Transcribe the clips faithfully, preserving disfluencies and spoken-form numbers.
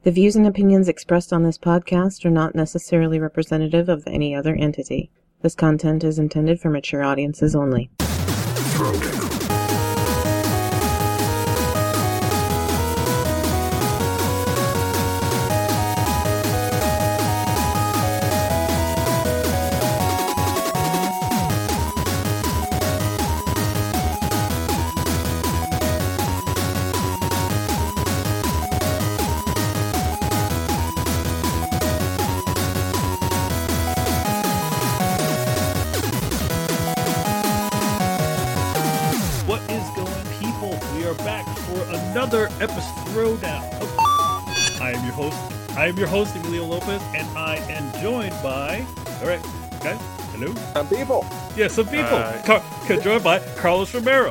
The views and opinions expressed on this podcast are not necessarily representative of any other entity. This content is intended for mature audiences only. Another episode throwdown. I am your host. I am your host, Emilio Lopez, and I am joined by. All right, guys. Hello. Some people. Yeah, some people. Uh, Car- joined by Carlos Romero.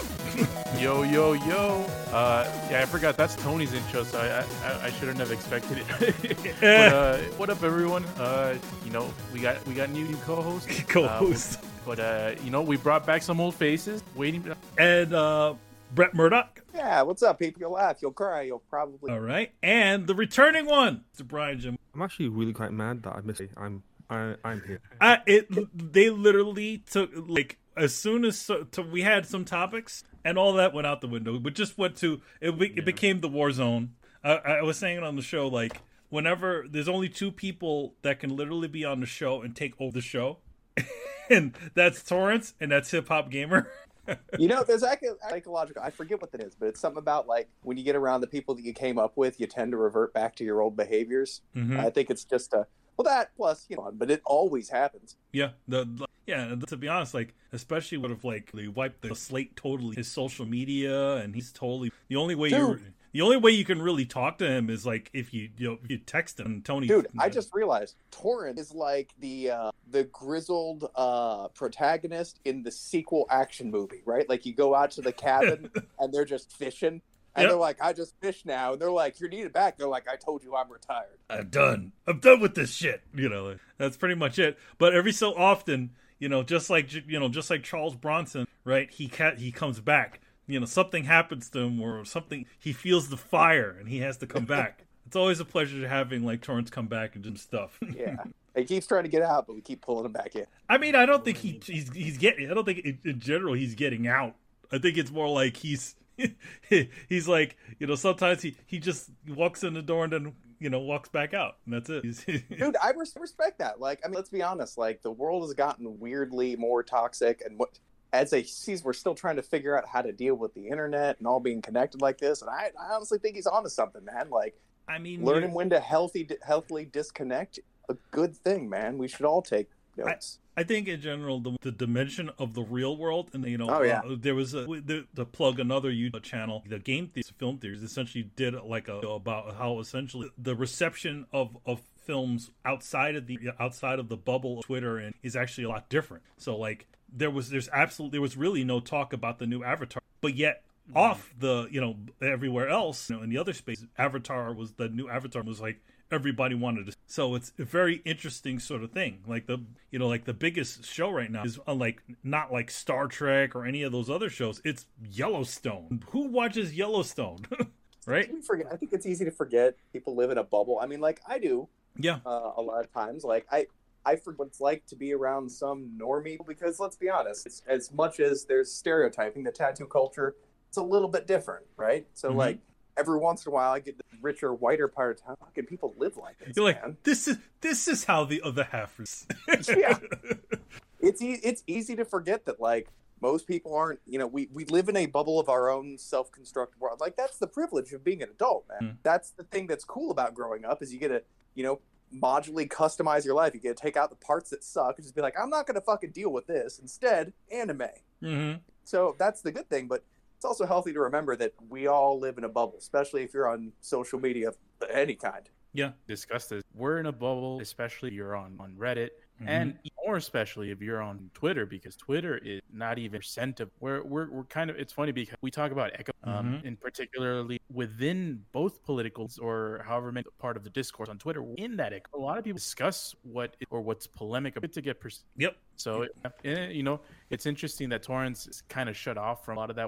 Yo, yo, yo. Uh, yeah, I forgot that's Tony's intro, so I I, I shouldn't have expected it. but, uh, what up, everyone? Uh, you know, we got we got new, new co-host. Co-host. Uh, but uh, you know, we brought back some old faces. Waiting. And uh, Brett Murdoch. Yeah, what's up, people? You'll laugh, you'll cry, you'll probably. All right, and the returning one, Mister Brian Jim. I'm actually really quite mad that I missed it. I'm, I, I'm here. I, it, they literally took like as soon as so, to, we had some topics and all that went out the window. But just went to it. It yeah. became the war zone. I, I was saying it on the show, like whenever there's only two people that can literally be on the show and take over the show, and that's Torrance and that's Hip Hop Gamer. You know, there's like a psychological, I forget what that is, but it's something about like when you get around the people that you came up with, you tend to revert back to your old behaviors. Mm-hmm. I think it's just a, well, that plus, you know, but it always happens. Yeah. The, the yeah. To be honest, like, especially would have like they wiped the slate totally, his social media, and he's totally, the only way you The only way you can really talk to him is like if you you, know, you text him, Tony. Dude, I just realized Torrance is like the uh, the grizzled uh, protagonist in the sequel action movie, right? Like you go out to the cabin and they're just fishing, and yep. they're like, "I just fish now," and they're like, "You're needed back." They're like, "I told you, I'm retired. I'm done. I'm done with this shit." You know, that's pretty much it. But every so often, you know, just like you know, just like Charles Bronson, right? He ca- he comes back. You know, something happens to him or something, he feels the fire and he has to come back. It's always a pleasure having like Torrance come back and do stuff. Yeah. He keeps trying to get out, but we keep pulling him back in. I mean, I don't think he he's he's getting, I don't think in, in general he's getting out. I think it's more like he's, he's like, you know, sometimes he, he just walks in the door and then, you know, walks back out and that's it. Dude, I respect that. Like, I mean, let's be honest, like the world has gotten weirdly more toxic and what, as a sees, we're still trying to figure out how to deal with the internet and all being connected like this. And I, I honestly think he's onto something, man. Like, I mean, learning when to healthy, healthily disconnect, a good thing, man. We should all take notes. I, I think in general, the, the dimension of the real world, and you know, oh, yeah. uh, there was a the, to plug another YouTube channel, the Game Theories, Film Theories, essentially did like a about how essentially the reception of of films outside of the outside of the bubble of Twitter and is actually a lot different. So like. There was there's absolutely there was really no talk about the new Avatar, but yet mm-hmm. off the you know everywhere else you know in the other space, Avatar was the new Avatar was like everybody wanted to. So it's a very interesting sort of thing. Like the you know like the biggest show right now is unlike not like Star Trek or any of those other shows. It's Yellowstone. Who watches Yellowstone? Right? I forget. I think it's easy to forget. People live in a bubble. I mean, like I do. Yeah. Uh, a lot of times, like I. I forget what it's like to be around some normie because let's be honest, it's, as much as there's stereotyping, the tattoo culture, it's a little bit different, right? So mm-hmm. like every once in a while I get the richer, whiter part of town. How can people live like this? You're man? Like, this is this is how the other half is. Yeah. It's e- it's easy to forget that like most people aren't, you know, we, we live in a bubble of our own self-constructed world. Like that's the privilege of being an adult, man. Mm. That's the thing that's cool about growing up is you get to, you know, modularly customize your life. You get to take out the parts that suck and just be like, I'm not going to fucking deal with this. Instead, anime. Mm-hmm. So that's the good thing, but it's also healthy to remember that we all live in a bubble, especially if you're on social media of any kind. Yeah, discuss this. We're in a bubble, especially if you're on, on Reddit. Mm-hmm. And more especially if you're on Twitter, because Twitter is not even a percent of we're we're we're kind of it's funny because we talk about echo, um, mm-hmm. and particularly within both politicals or however many part of the discourse on Twitter. In that echo, a lot of people discuss what or what's polemic to get. Pers- yep. So you know, it's interesting that Torrance is kind of shut off from a lot of that world. But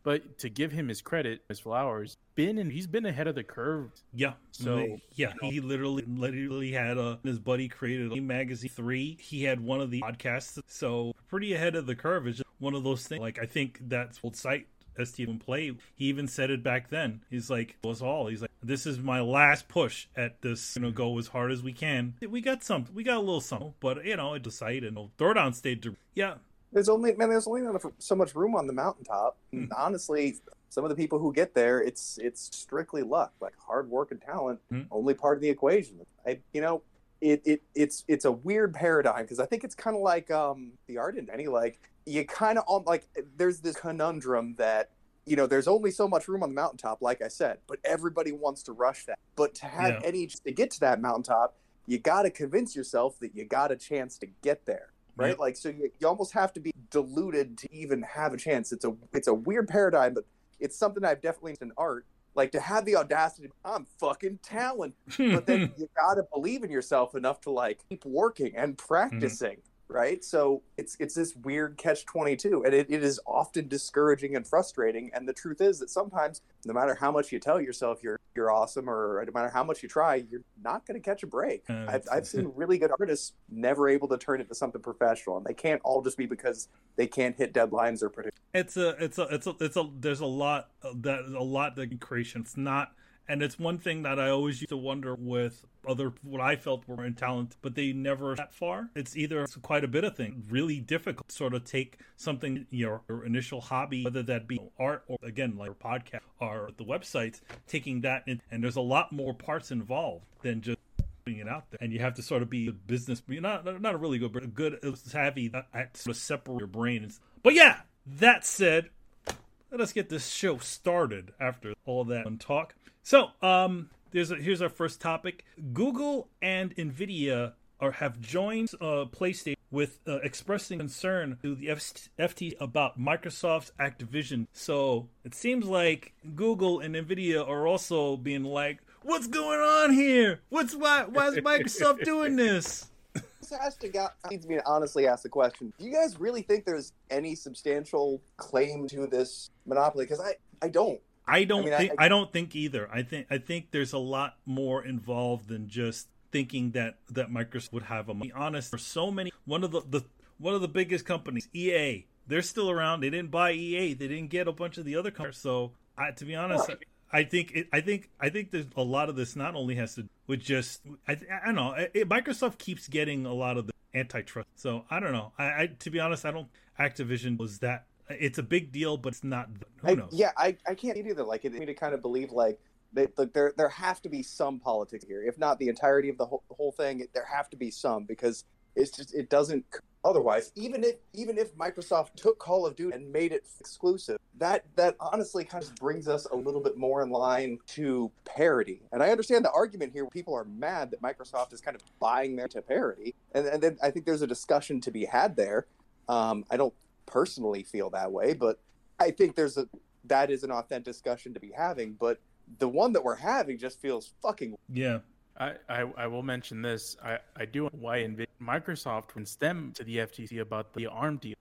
But to give him his credit, his flowers, been and he's been ahead of the curve. Yeah. So yeah, he literally literally had a his buddy created a magazine three. He had one of the podcasts, so pretty ahead of the curve. It's just one of those things. Like I think that's old site. S T F Play, he even said it back then. He's like, it was all. He's like, this is my last push at this, you know, go as hard as we can. We got some, we got a little something, but, you know, the site and Throwdown stayed to, yeah. There's only, man, there's only not so much room on the mountaintop. And honestly, some of the people who get there, it's it's strictly luck, like hard work and talent, mm-hmm. only part of the equation. I, you know, it, it it's it's a weird paradigm because I think it's kind of like um, the art in any like, you kind of like there's this conundrum that, you know, there's only so much room on the mountaintop, like I said, but everybody wants to rush that. But to have yeah. any to get to that mountaintop, you got to convince yourself that you got a chance to get there, right? Yeah. Like, so you, you almost have to be diluted to even have a chance. It's a it's a weird paradigm, but it's something I've definitely seen in art. Like to have the audacity, I'm fucking talented, but then you got to believe in yourself enough to like keep working and practicing. Mm-hmm. Right. So it's it's this weird catch twenty-two, and it, it is often discouraging and frustrating. And the truth is that sometimes, no matter how much you tell yourself you're you're awesome, or no matter how much you try, you're not going to catch a break. Uh, I've, I've seen really good artists never able to turn it into something professional, and they can't all just be because they can't hit deadlines or predict. It's a it's a it's a it's a there's a lot that a lot that creation. It's not. And it's one thing that I always used to wonder with other, what I felt were in talent, but they never that far. It's either it's quite a bit of things, really difficult to sort of take something, your, your initial hobby, whether that be art or, again, like a podcast or the websites, taking that in, and there's a lot more parts involved than just putting it out there. And you have to sort of be a business, not, not a really good, but a good savvy at sort of separate your brain. But yeah, that said, let us get this show started after all that fun talk. So, um, there's a, here's our first topic. Google and NVIDIA are have joined uh, PlayStation with uh, expressing concern to the F T C about Microsoft's Activision. So it seems like Google and NVIDIA are also being like, "What's going on here? What's why? Why is Microsoft doing this?" This has to got needs me to honestly ask the question: do you guys really think there's any substantial claim to this monopoly? Because I, I don't. I don't I mean, think I, I, I don't think either. I think I think there's a lot more involved than just thinking that, that Microsoft would have a. To be honest, there's so many. One of the, the one of the biggest companies, E A, they're still around. They didn't buy E A. They didn't get a bunch of the other companies. So, I, to be honest, oh. I think it, I think I think there's a lot of this not only has to with just I I don't know. It, Microsoft keeps getting a lot of the antitrust. So I don't know. I, I to be honest, I don't. Activision was that. It's a big deal, but it's not. Who knows? I, yeah, I, I can't either. Like, it me to kind of believe like that. Like, there there have to be some politics here, if not the entirety of the whole, the whole thing. There have to be some because it's just it doesn't. Otherwise, even if even if Microsoft took Call of Duty and made it exclusive, that that honestly kind of brings us a little bit more in line to parity. And I understand the argument here. People are mad that Microsoft is kind of buying their to parity, and and then I think there's a discussion to be had there. Um, I don't. personally feel that way, but I think there's a that is an authentic discussion to be having, but the one that we're having just feels fucking yeah. I, I, I will mention this. I, I do why NVIDIA, Microsoft went them to the F T C about the ARM deal.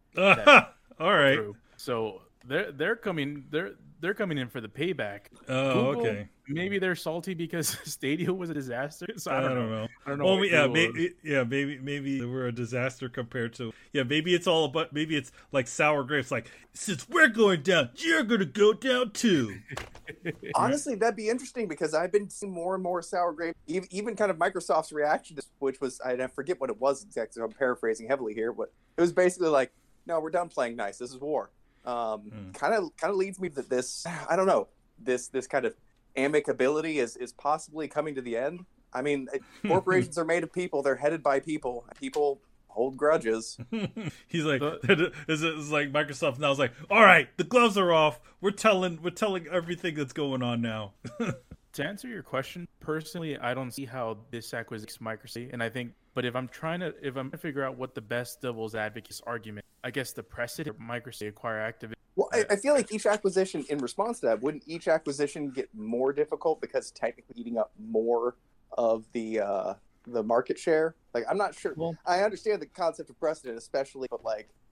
All right. Through. So they're they're coming they're they're coming in for the payback. Oh, Google, okay. Maybe they're salty because Stadia was a disaster. So I don't, I don't know. know. I don't know. Well, yeah, maybe, yeah, maybe maybe they were a disaster compared to yeah. Maybe it's all about maybe it's like sour grapes. Like since we're going down, you're going to go down too. Honestly, that'd be interesting because I've been seeing more and more sour grapes. Even, even kind of Microsoft's reaction to this, which was I forget what it was exactly. I'm paraphrasing heavily here, but it was basically like, "No, we're done playing nice. This is war." Um, kind of kind of leads me to this. I don't know. This this kind of amicability is is possibly coming to the end. I mean, corporations are made of people. They're headed by people. People hold grudges. He's like, it's, it's like Microsoft now is like, all right, the gloves are off. We're telling we're telling everything that's going on now. To answer your question, personally, I don't see how this acquisition is Microsoft, and I think. But if I'm trying to, if I'm trying to figure out what the best devil's advocate's argument, I guess the precedent Microsoft acquire Activision. Well, I, I feel like each acquisition, in response to that, wouldn't each acquisition get more difficult because technically eating up more of the uh, the market share? Like, I'm not sure. Well, I understand the concept of precedent, especially, but like,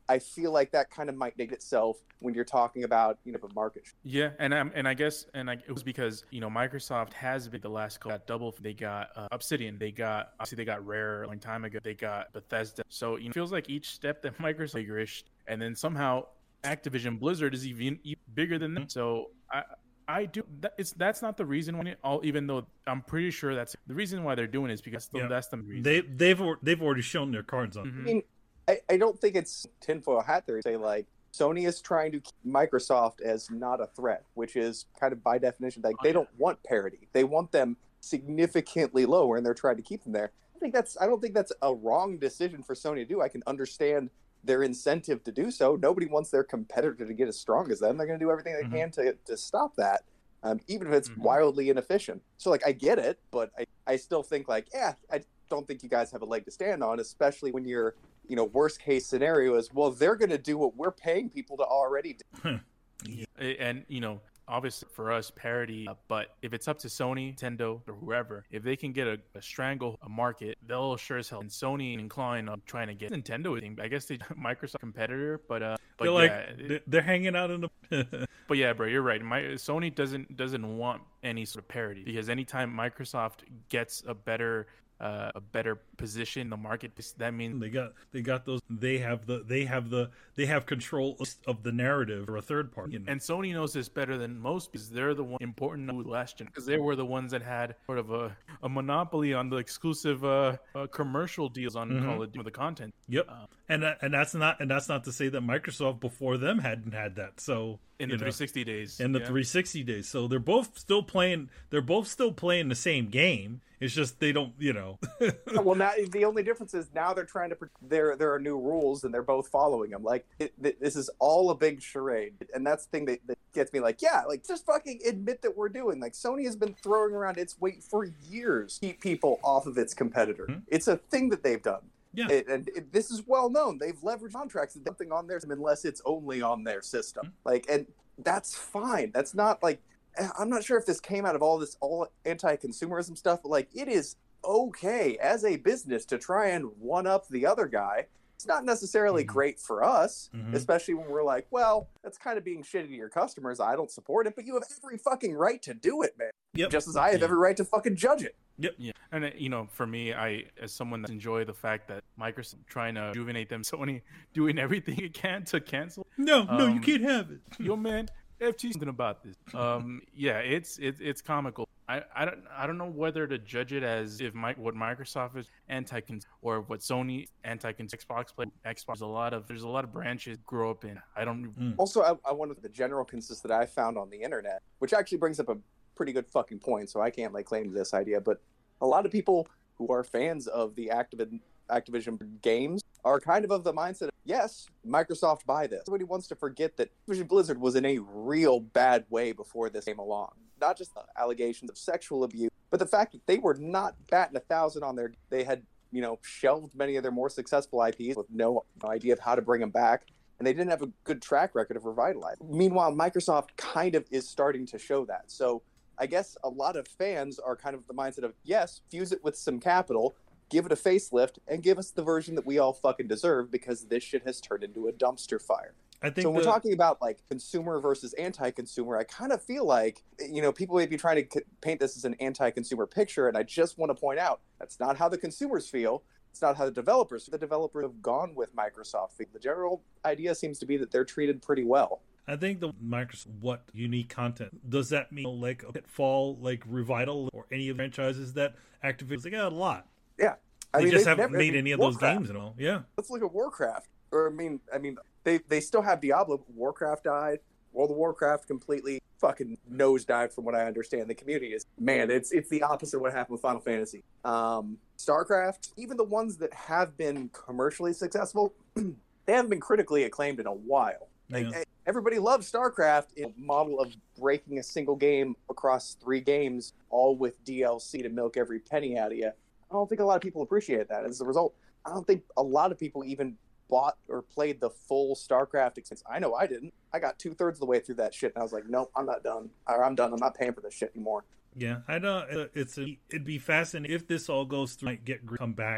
I feel like that kind of might negate itself when you're talking about, you know, the market. Yeah, and um, and I guess and I, it was because, you know, Microsoft has been the last couple got double. They got uh, Obsidian. They got obviously they got Rare a long time ago. They got Bethesda. So, you know, it feels like each step that Microsoft figures, and then somehow Activision Blizzard is even, even bigger than them. So I. I do. It's that's not the reason why. All even though I'm pretty sure that's the reason why they're doing it is because yeah. that's the reason. They they've they've already shown their cards on. Mm-hmm. I mean, I, I don't think it's tinfoil hat theory to say like Sony is trying to keep Microsoft as not a threat, which is kind of by definition like they don't want parity. They want them significantly lower, and they're trying to keep them there. I think that's. I don't think that's a wrong decision for Sony to do. I can understand their incentive to do so. Nobody wants their competitor to get as strong as them. They're going to do everything they mm-hmm. can to to stop that, um, even if it's mm-hmm. wildly inefficient. So, like, I get it, but I, I still think, like, yeah, I don't think you guys have a leg to stand on, especially when you're, you know, worst case scenario is, well, they're going to do what we're paying people to already do. yeah. And, you know, obviously for us parity, uh, but if it's up to Sony, Nintendo, or whoever, if they can get a, a strangle a market, they'll sure as hell. And Sony inclined on trying to get Nintendo. I guess they Microsoft competitor, but uh, but they're yeah, like it, they're hanging out in the. But yeah, bro, you're right. My Sony doesn't doesn't want any sort of parity because anytime Microsoft gets a better. Uh, a better position in the market, that means they got they got those they have the they have the they have control of the narrative or a third party, you know? And Sony knows this better than most because they're the one important to last gen because they were the ones that had sort of a, a monopoly on the exclusive uh, uh, commercial deals on mm-hmm. Call of Duty, the content. Yep, uh, and uh, and that's not and that's not to say that Microsoft before them hadn't had that. So in the know, three sixty days, in the yeah. three sixty days, so they're both still playing. They're both still playing the same game. It's just they don't, you know. Well, now the only difference is now they're trying to. There, there are new rules, and they're both following them. Like it, this is all a big charade, and that's the thing that, that gets me. Like, yeah, like just fucking admit that we're doing. Like Sony has been throwing around its weight for years to keep people off of its competitor. Mm-hmm. It's a thing that they've done. Yeah, it, and it, this is well known. They've leveraged contracts and something on their system unless it's only on their system. Mm-hmm. Like, and that's fine. That's not like. I'm not sure if this came out of all this all anti-consumerism stuff, but like it is okay as a business to try and one up the other guy. It's not necessarily mm-hmm. great for us, mm-hmm. especially when we're like, well, that's kind of being shitty to your customers. I don't support it, but you have every fucking right to do it, man. Yep. Just as I have yeah. every right to fucking judge it. Yep. Yeah. And, you know, for me, I, as someone that enjoy the fact that Microsoft trying to rejuvenate them, Sony doing everything it can to cancel. No, um, no, you can't have it. Yo, man. F T something about this. Um, yeah, it's it's it's comical. I, I don't I don't know whether to judge it as if my, what Microsoft is anti or what Sony anti Xbox play Xbox. There's a lot of there's a lot of branches grow up in. I don't. Mm. Also, I, I wanted the general consensus that I found on the internet, which actually brings up a pretty good fucking point. So I can't like claim this idea, but a lot of people who are fans of the Activision Activision games are kind of of the mindset of, yes, Microsoft buy this. Everybody wants to forget that Activision Blizzard was in a real bad way before this came along. Not just the allegations of sexual abuse, but the fact that they were not batting a thousand on their, they had, you know, shelved many of their more successful I Ps with no, no idea of how to bring them back. And they didn't have a good track record of revitalizing. Meanwhile, Microsoft kind of is starting to show that. So I guess a lot of fans are kind of the mindset of, yes, fuse it with some capital, give it a facelift, and give us the version that we all fucking deserve because this shit has turned into a dumpster fire. I think so when the... we're talking about like consumer versus anti-consumer, I kind of feel like, you know, people may be trying to paint this as an anti-consumer picture, and I just want to point out that's not how the consumers feel. It's not how the developers feel. The developers have gone with Microsoft. The general idea seems to be that they're treated pretty well. I think the Microsoft, what unique content does that mean? Like a Pitfall, like Revital, or any of the franchises that Activision they got a lot. Yeah, I they mean, just haven't never, made I mean, any of Warcraft. those games at all. Yeah, let's look at Warcraft. Or I mean, I mean, they they still have Diablo. Warcraft died. World of Warcraft completely fucking nosedived, from what I understand. The community is man, it's it's the opposite of what happened with Final Fantasy. Um, StarCraft, even the ones that have been commercially successful, they haven't been critically acclaimed in a while. Like yeah. everybody loves StarCraft, a model of breaking a single game across three games, all with D L C to milk every penny out of you. I don't think a lot of people appreciate that. As a result, I don't think a lot of people even bought or played the full StarCraft experience. I know I didn't. I got two thirds of the way through that shit, and I was like, nope, I'm not done. Or I'm done. I'm not paying for this shit anymore. Yeah, I know. It's a, it'd be fascinating if this all goes through. Might get come back,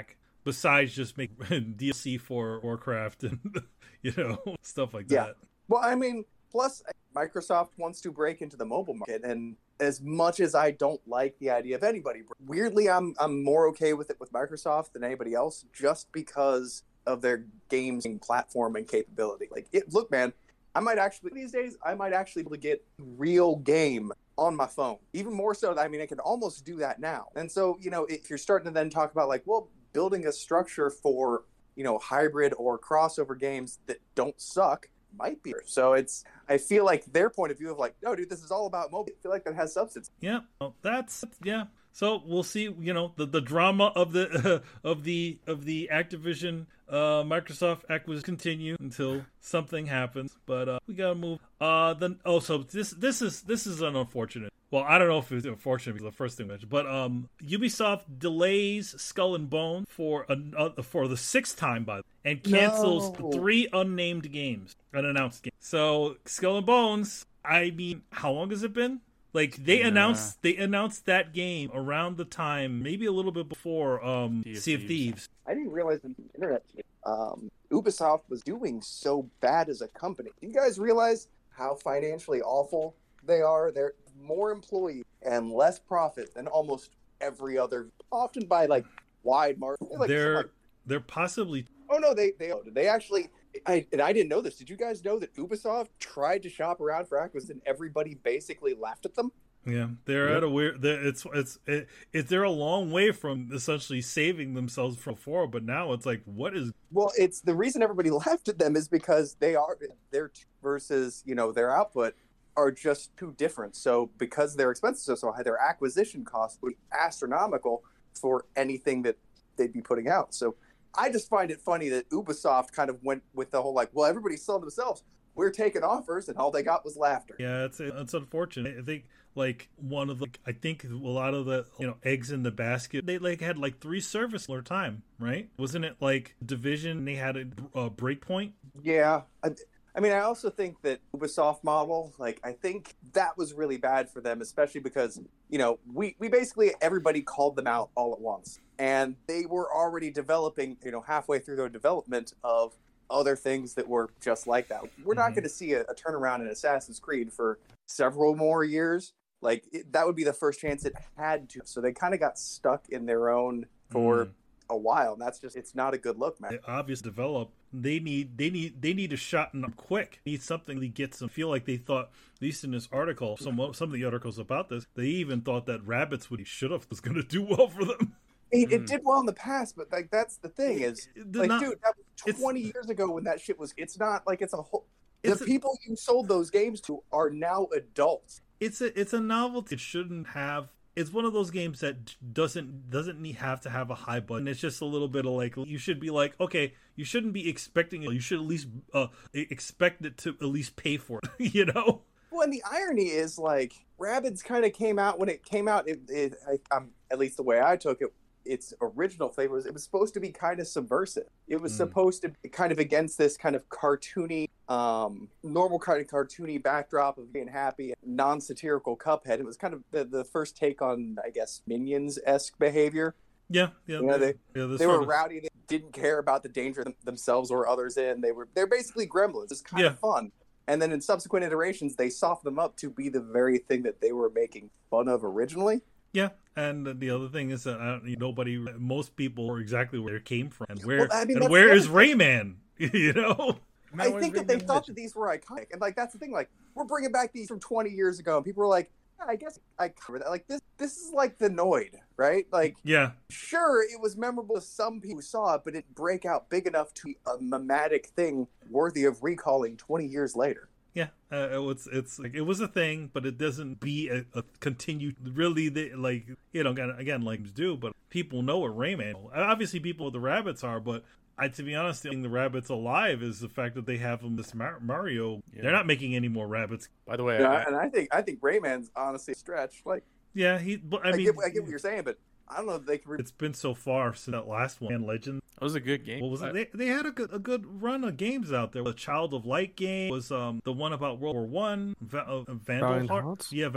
besides just making D L C for Warcraft and you know stuff like Yeah. that. Well, I mean, plus Microsoft wants to break into the mobile market, and as much as I don't like the idea of anybody, weirdly, I'm I'm more okay with it with Microsoft than anybody else, just because of their games platform and capability. Like, it, look, man, I might actually these days I might actually be able to get real game on my phone, even more so. I mean, I can almost do that now. And so, you know, if you're starting to then talk about like, well, building a structure for, you know, hybrid or crossover games that don't suck might be. So it's, I feel like their point of view of like, no, dude, this is all about mobile. I feel like that has substance. Yeah, well, that's yeah. So we'll see. You know, the, the drama of the uh, of the of the Activision uh, Microsoft acquisition continue until something happens. But uh, we gotta move. Uh, then oh, so this this is this is an unfortunate. Well, I don't know if it's unfortunate because the first thing mentioned, but um, Ubisoft delays Skull and Bones for an, uh, for the sixth time by and cancels No. three unnamed games, unannounced games. So Skull and Bones. I mean, how long has it been? Like they Nah. announced, they announced that game around the time, maybe a little bit before um, Sea of Sea of Thieves. Thieves. I didn't realize the internet, um, Ubisoft was doing so bad as a company. Do you guys realize how financially awful they are? They're more employees and less profit than almost every other, often by like wide margin. They're, like, They're like, they're possibly oh no, they they they actually. I and I didn't know this. Did you guys know that Ubisoft tried to shop around for acquisition? Everybody basically laughed at them. yeah they're Yep. at a weird. They're, it's it's it, it they're a long way from essentially saving themselves from before, but now it's like what is Well, it's the reason everybody laughed at them is because they are their t- versus you know their output are just too different. So because their expenses are so high, their acquisition costs would be astronomical for anything that they'd be putting out. So I just find it funny that Ubisoft kind of went with the whole like, well, everybody's selling themselves. We're taking offers, and all they got was laughter. yeah it's it's unfortunate. I think like one of the I think a lot of the you know eggs in the basket they like had like three service at a time, right? Wasn't it like Division? They had a, a Breakpoint. Yeah. I, I mean, I also think that Ubisoft model, like, I think that was really bad for them, especially because, you know, we, we basically, everybody called them out all at once. And they were already developing, you know, halfway through their development of other things that were just like that. We're not Mhm. going to see a, a turnaround in Assassin's Creed for several more years. Like, it, that would be the first chance it had to. So they kind of got stuck in their own for Mm. a while. And that's just, it's not a good look, man. They obviously develop. They need they need they need a shot in them quick. Need something to get some. Feel like they thought, at least in this article, some some of the articles about this, they even thought that rabbits would should have was going to do well for them. It, it Mm. did well in the past, but like that's the thing is, They're like, not- dude, that it's- was twenty years ago when that shit was. It's not like it's a whole. The It's a- people you sold those games to are now adults. it's a it's a novelty. It shouldn't have. It's one of those games that doesn't doesn't need have to have a high budget. And it's just a little bit of like you should be like okay, you shouldn't be expecting it. You should at least uh, expect it to at least pay for it. You know. Well, and the irony is, like, Rabbids kind of came out when it came out. It, it I, um, at least the way I took it, its original flavor was it was supposed to be kind of subversive. It was Mm. supposed to be kind of against this kind of cartoony, um, normal kind of cartoony backdrop of being happy, non-satirical Cuphead. It was kind of the, the first take on, I guess, Minions-esque behavior. Yeah, yeah. You know, they- yeah, this They sort were of- rowdy. They didn't care about the danger them- themselves or others in. They were they're basically gremlins. It's kind Yeah. of fun. And then in subsequent iterations, they softened them up to be the very thing that they were making fun of originally. Yeah, and the other thing is that I don't, nobody, most people, know exactly where it came from and where Well, I mean, and that's where the is other thing. Rayman? You know. I think that they thought that these were iconic, and like that's the thing. Like we're bringing back these from twenty years ago, and people were like, yeah, "I guess I covered that." Like this, this is like the Noid, right? Like, Yeah, sure, it was memorable to some people who saw it, but it didn't break out big enough to be a mimetic thing worthy of recalling twenty years later. yeah. Uh, it was it's like it was a thing, but it doesn't be a, a continued. Really, the, like you know, again, again, like do, but people know what Rayman. Obviously, people with the rabbits are, but. I, to be honest, the thing the rabbits alive is the fact that they have them this Mar- Mario. Yeah. They're not making any more rabbits. By the way, Yeah, I, and I think I think Rayman's honestly a stretch. Like, Yeah, he. But I, I, mean, get, I get what you're saying, but I don't know if they can. Re- it's been so far since that last one, Legend. that was a good game. What was I- it? They, they had a good a good run of games out there. The Child of Light game was um the one about World War One. Va- uh, Vandal Valiant Heart- Hearts? Yeah, Valiant.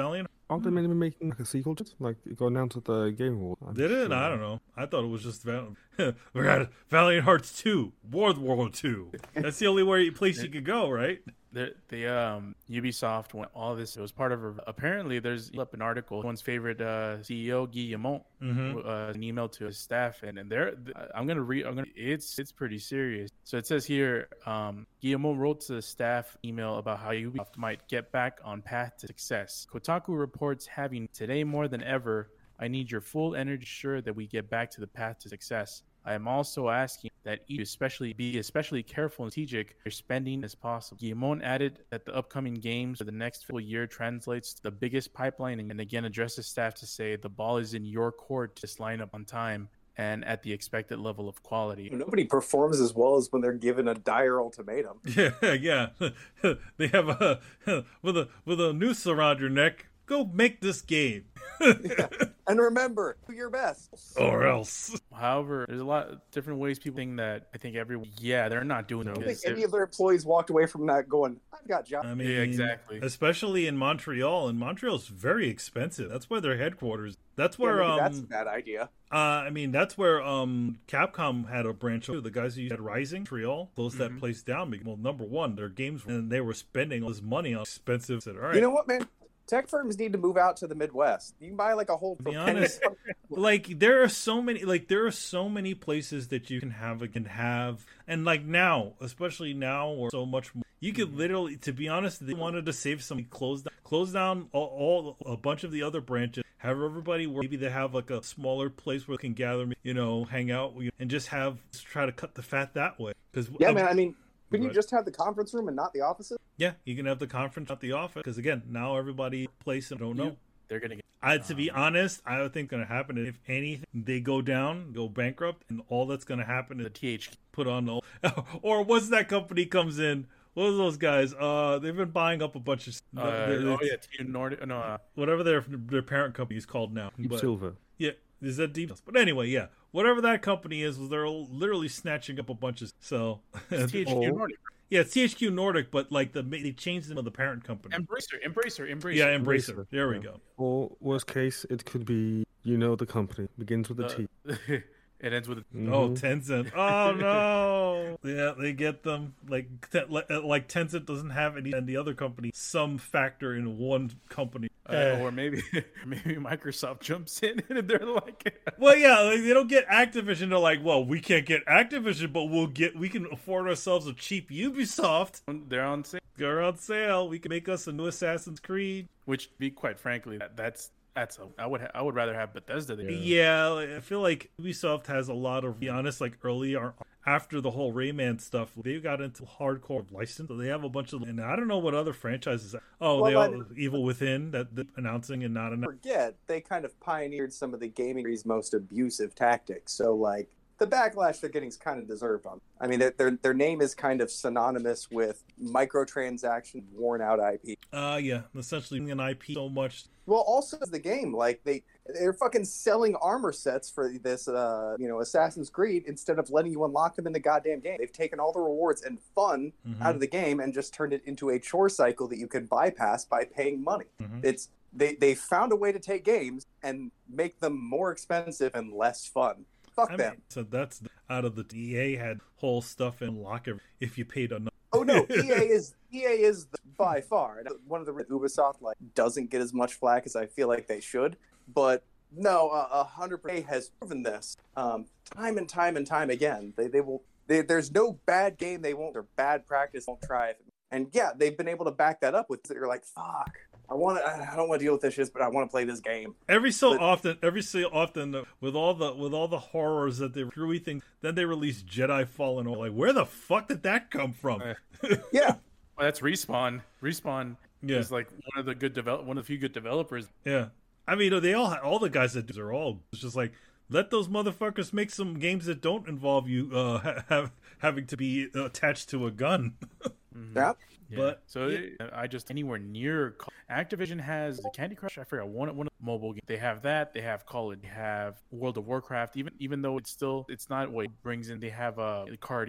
aren't they maybe making like a sequel to it? Like it got announced at the Game Awards. I'm Did it? sure. I don't know. I thought it was just Val- we got Valiant Hearts two, World War two. That's the only way place you could go, right? The, the um Ubisoft went all this. It was part of a, apparently there's up an article. One's favorite uh, C E O Guillemot Mm-hmm. uh, an email to his staff, and and they're I'm gonna read. I'm gonna. It's it's pretty serious. So it says here, um, Guillemot wrote to the staff email about how Ubisoft might get back on path to success. Kotaku reports having today more than ever. I need your full energy to ensure that we get back to the path to success. I am also asking that you especially be especially careful and strategic your spending as possible. Guillemot added that the upcoming games for the next fiscal year translates to the biggest pipeline, and again addresses staff to say the ball is in your court to just line up on time and at the expected level of quality. Nobody performs as well as when they're given a dire ultimatum. Yeah, yeah. They have a with a with a noose around your neck. Go make this game. Yeah. And remember, do your best. Or else. However, there's a lot of different ways people think that I think everyone, yeah, they're not doing I it. don't think any of their employees walked away from that going, I've got jobs. I mean, Yeah, exactly. Especially in Montreal, and Montreal's very expensive. That's where their headquarters. That's where Yeah, maybe um. that's a bad idea. Uh, I mean, that's where um Capcom had a branch. Too. The guys who had Rising, Montreal, closed Mm-hmm. that place down. Because, well, number one, their games, and they were spending all this money on expensive. Said, all right, You know what, man? Tech firms need to move out to the Midwest. You can buy like a whole. To be honest, like there are so many, like there are so many places that you can have, can have, and like now, especially now, or so much more, you could literally, to be honest, they wanted to save some, close down, close down all, all a bunch of the other branches, have everybody work. Maybe they have like a smaller place where they can gather, you know, hang out, and just have just try to cut the fat that way. Because Yeah, um, man. I mean, couldn't you Right. just have the conference room and not the offices? yeah, you can have the conference at the office. Because again, now everybody place and don't know. They're gonna get. I, to be honest, I would think going to happen is if anything, they go down, go bankrupt, and all that's going to happen is The T H Q. put on the, or once that company comes in, what are those guys? Uh, they've been buying up a bunch of Uh, oh yeah, Team Nordic. No, uh, whatever their their parent company is called now. Deep But, Silver. yeah, is that deep? But anyway, yeah, whatever that company is, they're literally snatching up a bunch of so. it's T H Q Oh. Nordic. Yeah, it's T H Q Nordic, but like the they changed them to the parent company. Embracer, Embracer, Embracer. Yeah, Embracer. Embracer. There we Yeah. go. Or worst case, it could be you know the company begins with a T. Uh, it ends with a Oh, Mhm. Tencent. Oh no. Yeah, they get them. Like te- like Tencent doesn't have any, and the other company some factor in one company. Uh, or maybe maybe Microsoft jumps in and they're like, Well, yeah, like, they don't get Activision. They're like, well, we can't get Activision, but we'll get. We can afford ourselves a cheap Ubisoft. they're on sale. They're on sale. We can make us a new Assassin's Creed. Which, be quite frankly, that, that's that's a I would ha- I would rather have Bethesda than Yeah, like, I feel like Ubisoft has a lot of, to be honest, like early or after the whole Rayman stuff, they got into hardcore license. So they have a bunch of, and I don't know what other franchises. Oh, Well, they all, I- Evil Within that they're announcing and not announcing. Forget they kind of pioneered some of the gaming industry's most abusive tactics. So like the backlash they're getting is kind of deserved on. I mean, their their, their name is kind of synonymous with microtransaction, worn out I P. Uh yeah, essentially an I P so much. Well, also the game, like they they're fucking selling armor sets for this, uh, you know, Assassin's Creed instead of letting you unlock them in the goddamn game. They've taken all the rewards and fun Mhm. out of the game and just turned it into a chore cycle that you can bypass by paying money. Mhm. It's they they found a way to take games and make them more expensive and less fun. Fuck I them. mean, so that's out of the E A had whole stuff and lock it if you paid enough. Oh no, E A is E A is the, by far and one of the Ubisoft like doesn't get as much flack as I feel like they should, but no, a hundred percent has proven this um, time and time and time again. They they will. They, there's no bad game they won't or bad practice won't try. And yeah, they've been able to back that up with. You're like, fuck, I want to. I don't want to deal with this shit, but I want to play this game. Every so But- often, every so often, uh, with all the with all the horrors that they screwy things, then they release Jedi Fallen Order. Like, where the fuck did that come from? Yeah, Well, that's Respawn. Respawn Yeah. is like one of the good develop one of the few good developers. Yeah, I mean, they all all the guys that do are all it's just like let those motherfuckers make some games that don't involve you uh ha- have having to be attached to a gun. yeah. Yeah. But- so it- I just anywhere near Activision has the Candy Crush. I forgot one one of the mobile games. They have that. They have Call it. They have World of Warcraft. Even even though it's still it's not what it brings in. They have a card game.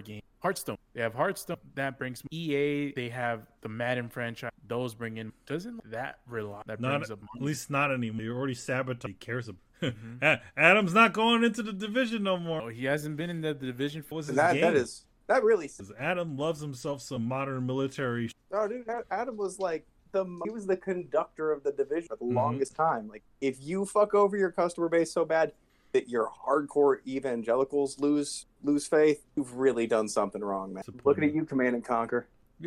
Hearthstone. They have Hearthstone. That brings E A. They have the Madden franchise. Those bring in. Doesn't that rely? That not, brings up money. At least not anymore. You're already sabotaged. He cares about. Mm-hmm. Adam's not going into the division no more. Oh, he hasn't been in the, the division for What's his that, game? that is that really. Adam loves himself some modern military. Oh, dude, Adam was like the he was the conductor of the division for the mm-hmm. longest time. Like, if you fuck over your customer base so bad that your hardcore evangelicals lose lose faith, you've really done something wrong, man. Looking at you, Command and Conquer.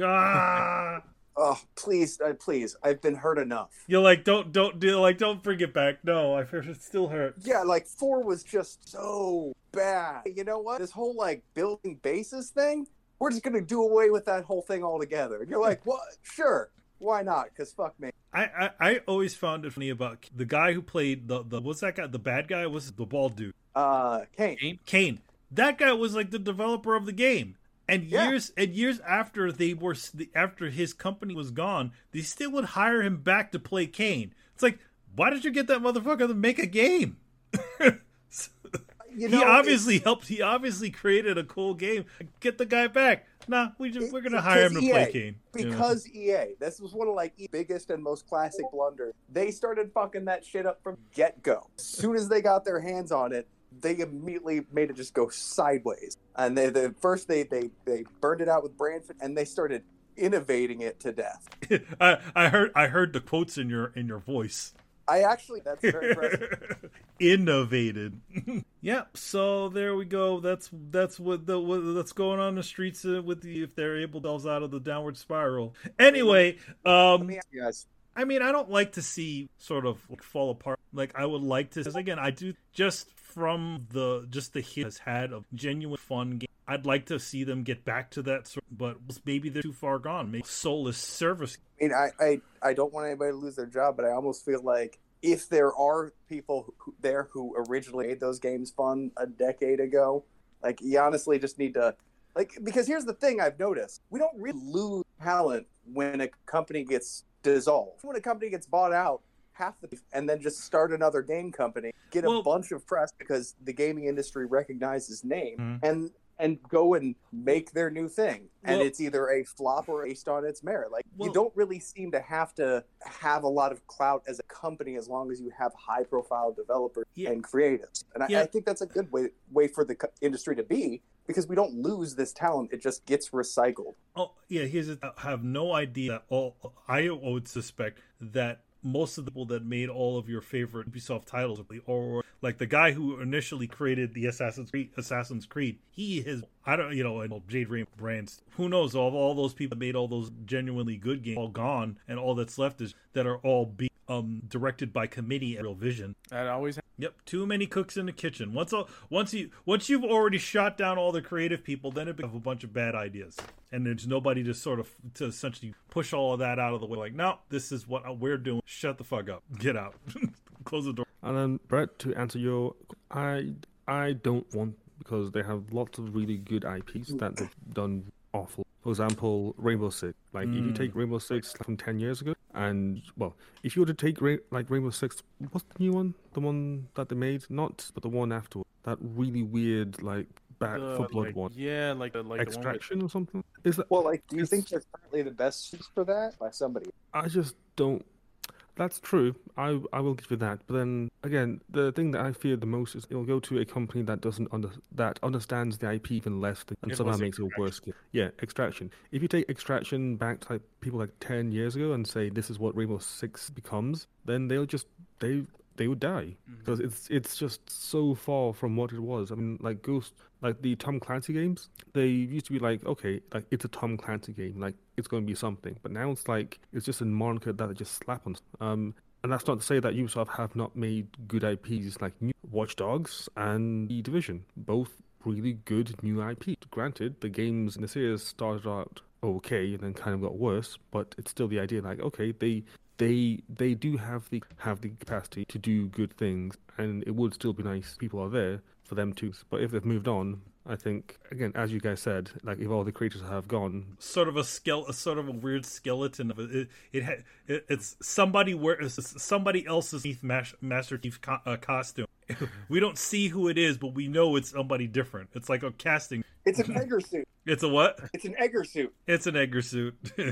Ah. Oh, please, uh, please! I've been hurt enough. You're like, don't, don't do, like, don't bring it back. No, I feel it still hurt. Yeah, like four was just so bad. You know what? This whole like building bases thing, we're just gonna do away with that whole thing altogether. And you're like, what? Sure, why not? Because fuck me. I, I, I always found it funny about the guy who played the the what's that guy? The bad guy was the bald dude. Uh, Kane. Kane. Kane. That guy was like the developer of the game. And yeah. years and years after they were after his company was gone, they still would hire him back to play Kane. It's like, why did you get that motherfucker to make a game? you know, he obviously helped. He obviously created a cool game. Get the guy back. Nah, we just, we're gonna hire him to E A, play Kane because you know? E A. This was one of like the biggest and most classic blunders. They started fucking that shit up from get go. As soon as they got their hands on it, they immediately made it just go sideways. And they, the first they, they they burned it out with Brandford, and they started innovating it to death. I, I heard I heard the quotes in your in your voice. I actually, that's very impressive. Innovated. Yeah. So there we go. That's that's what the what, that's going on in the streets uh, with the if they're able to delve out of the downward spiral. Anyway, um. Let me ask you guys. I mean, I don't like to see sort of like, fall apart. Like I would like to, because again, I do just from the just the hit has had a genuine fun game. I'd like to see them get back to that, sort of, but maybe they're too far gone. Maybe soulless service. I mean, I, I I don't want anybody to lose their job, but I almost feel like if there are people who, there who originally made those games fun a decade ago, like you honestly just need to, like, because here's the thing I've noticed: we don't really lose talent when a company gets dissolved. When a company gets bought out, half the and then just start another game company, get a well, bunch of press because the gaming industry recognizes name, mm-hmm. and and go and make their new thing. And well, it's either a flop or based on its merit. Like well, you don't really seem to have to have a lot of clout as a company as long as you have high profile developers yeah. and creatives. And yeah. I, I think that's a good way way for the industry to be, because we don't lose this talent. It just gets recycled. Oh, yeah, here's it. I have no idea that all I would suspect that most of the people that made all of your favorite Ubisoft titles, or like the guy who initially created the Assassin's Creed, Assassin's Creed, he is, I don't, you know, and Jade Raymond brands, who knows, all, all those people that made all those genuinely good games, all gone, and all that's left is that are all being um, directed by committee and Real Vision. That always. Yep, too many cooks in the kitchen. Once, once you, once you've already shot down all the creative people, then it becomes a bunch of bad ideas, and there's nobody to sort of to essentially push all of that out of the way. Like, no, this is what we're doing. Shut the fuck up. Get out. Close the door. And then, Brett, to answer your, I I don't want, because they have lots of really good I Ps that they've done awful. For example, Rainbow Six. Like, mm. if you take Rainbow Six from ten years ago, and, well, if you were to take, Ra- like, Rainbow Six, what's the new one? The one that they made? Not, but the one after. That really weird, like, Back Uh, for Blood like, one. Yeah, like the like Extraction or something? Is that? Well, like, do you It's- think they're currently the best suits for that by somebody? I just don't. That's true. I I will give you that. But then again, the thing that I fear the most is it'll go to a company that doesn't under that understands the I P even less than, and It somehow was makes it a worse game. Yeah, Extraction. If you take Extraction back to like people like ten years ago and say this is what Rainbow Six becomes, then they'll just they they would die because mm-hmm. it's it's just so far from what it was. I mean, like Ghost, like the Tom Clancy games, they used to be like, okay, like it's a Tom Clancy game, like it's going to be something. But now it's like it's just a moniker that they just slap on. Um, and that's not to say that Ubisoft have not made good I Ps like New Watch Dogs and The Division, both really good new I Ps. Granted, the games in the series started out okay and then kind of got worse, but it's still the idea like, okay, they. They they do have the have the capacity to do good things, and it would still be nice if people are there for them to. But if they've moved on, I think again, as you guys said, like if all the creators have gone, sort of a skele- a sort of a weird skeleton of it. It, it, ha- it it's somebody wear somebody else's Master Chief co- uh, costume, we don't see who it is, but we know it's somebody different. It's like a casting. It's an Egger suit. It's a what? It's an Egger suit. It's an Edgar suit.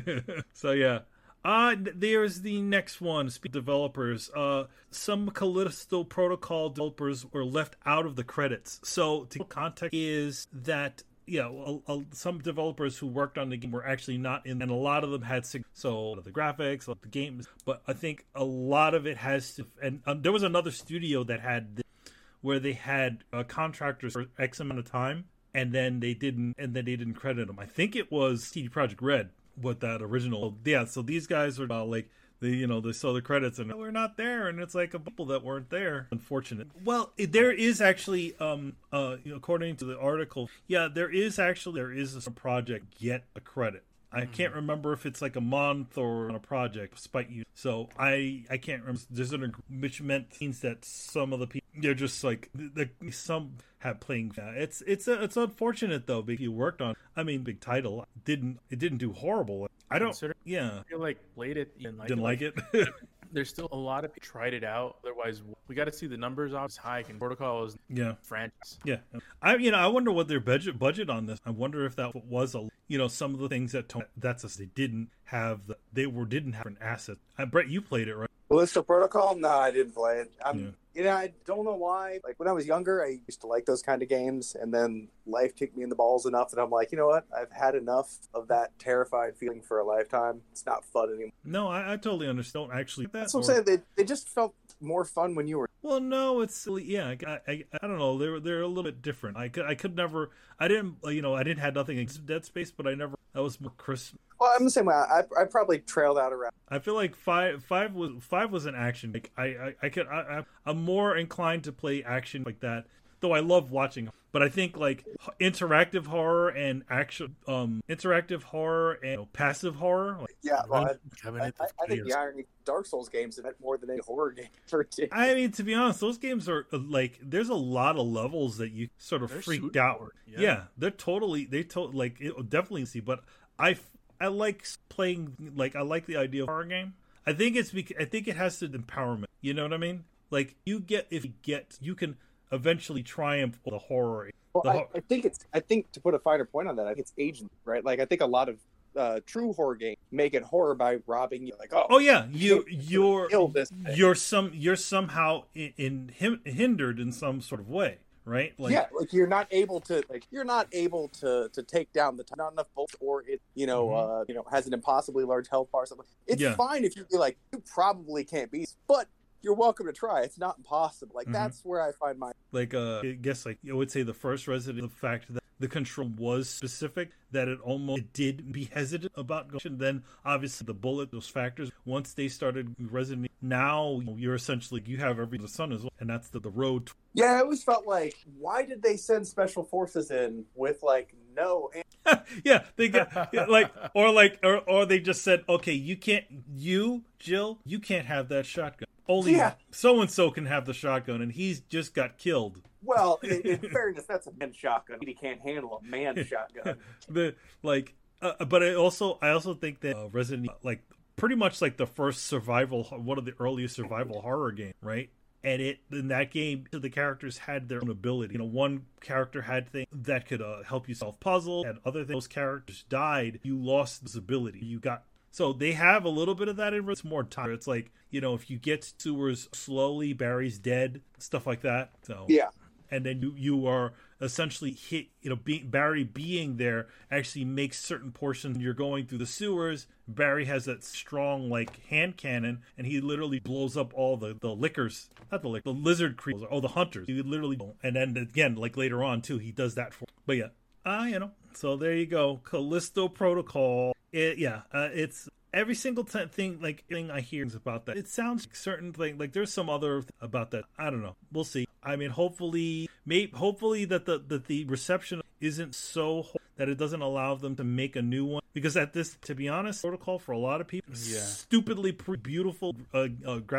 So yeah. Uh, there's the next one. Speaking of developers, uh, some Callisto Protocol developers were left out of the credits. So to context is that, yeah, a, a, some developers who worked on the game were actually not in, and a lot of them had sig- so the graphics, the games. But I think a lot of it has to. And um, there was another studio that had this, where they had uh, contractors for X amount of time, and then they didn't, and then they didn't credit them. I think it was C D Projekt Red. With that original, yeah. So these guys are uh, like they, you know, they saw the credits and we're not there, and it's like a couple that weren't there. Unfortunate. Well, it, there is actually, um, uh, according to the article, yeah, there is actually there is a project get a credit. I can't remember if it's like a month or on a project, despite you. So I I can't remember. There's an agreement which meant means that some of the people they're just like the, some have playing. Uh, it's it's a, it's unfortunate though because you worked on. I mean, big title didn't it didn't do horrible. I don't. Consider, yeah, I feel like played it. Didn't like didn't it. like it. There's still a lot of people tried it out. Otherwise, we got to see the numbers off as high. And Protocol is yeah franchise. Yeah, I you know I wonder what their budget budget on this. I wonder if that was a you know some of the things that that's a, they didn't have the, they were didn't have an asset. Uh, Brett, you played it, right? Callisto Protocol? No, I didn't play it. I'm, Yeah. You know, I don't know why. Like when I was younger, I used to like those kind of games, and then life kicked me in the balls enough that I'm like, you know what? I've had enough of that terrified feeling for a lifetime. It's not fun anymore. No, I, I totally understand. Don't actually. That, That's what I'm or- saying. They, they just felt more fun when you were. Well, no, it's yeah. I, I, I don't know. They're they're a little bit different. I could I could never. I didn't you know I didn't have nothing against Dead Space, but I never. That was more crisp. Well, I'm the same way. I, I probably trailed out around. I feel like five five was five was an action. Like I I, I could I, I I'm more inclined to play action like that. Though I love watching, but I think like interactive horror and action, um, interactive horror and you know, passive horror. Like, Yeah, well, I, I, Cabinet I, of I think Chaos. the irony Dark Souls games have had more than any horror game ever did. I mean, to be honest, those games are uh, like there's a lot of levels that you sort of They're freaked suited out. for it, Yeah. yeah. they're totally they to like it definitely see. But I I like playing like I like the idea of horror game. I think it's because I think it has to empowerment. You know what I mean? Like you get if you get you can eventually triumph over the horror. Well, The I, hor- I think it's. I think to put a finer point on that, I think it's agent, right? Like I think a lot of uh, true horror games make it horror by robbing you. Like, oh, Oh yeah, you you you're kill this thing. you're some you're somehow in, in him, hindered in some sort of way, right? Like, yeah, like you're not able to, like you're not able to to take down the not enough bolts, or it, you know, Mhm. uh, you know, has an impossibly large health bar. Or something. It's Yeah. fine if you be like, you probably can't beat, but you're welcome to try. It's not impossible. Like Mhm. that's where I find my. like uh I guess like I would say the first Resident Evil, the fact that the control was specific, that it almost it did be hesitant about going. Then obviously the bullet, those factors, once they started Resident Evil, now you're essentially you have every the sun as well, and that's the, the road. To- Yeah, I always felt like, why did they send special forces in with like no? yeah, they get yeah, like or like or or they just said, okay, you can't, you Jill, you can't have that shotgun. Only Yeah. so and so can have the shotgun, and he's just got killed. Well, in, in fairness, that's a man shotgun. He can't handle a man shotgun. the like uh, but I also I also think that uh, Resident Evil, like pretty much like the first survival one of the earliest survival horror game, right? And it in that game the characters had their own ability. You know, one character had things that could uh, help you solve puzzles, and other things. Those characters died, you lost this ability. You got so they have a little bit of that in it's more time. It's like, you know, if you get to sewers slowly, Barry's dead, stuff like that. So Yeah. and then you you are essentially hit, you know, be, Barry being there actually makes certain portions you're going through the sewers. Barry has that strong like hand cannon, and he literally blows up all the the lickers, not the lick, the lizard creatures, oh the hunters. He literally, and then again like later on too, he does that for. But yeah, ah, uh, you know, so there you go, Callisto Protocol. It, yeah, uh, it's. Every single t- thing, like thing I hear is about that. It sounds like certain thing. Like there's some other th- about that. I don't know. We'll see. I mean, hopefully, maybe hopefully that the that the reception isn't so ho- that it doesn't allow them to make a new one. Because at this, to be honest, Protocol for a lot of people, Yeah. stupidly pre- beautiful uh, uh, graphic.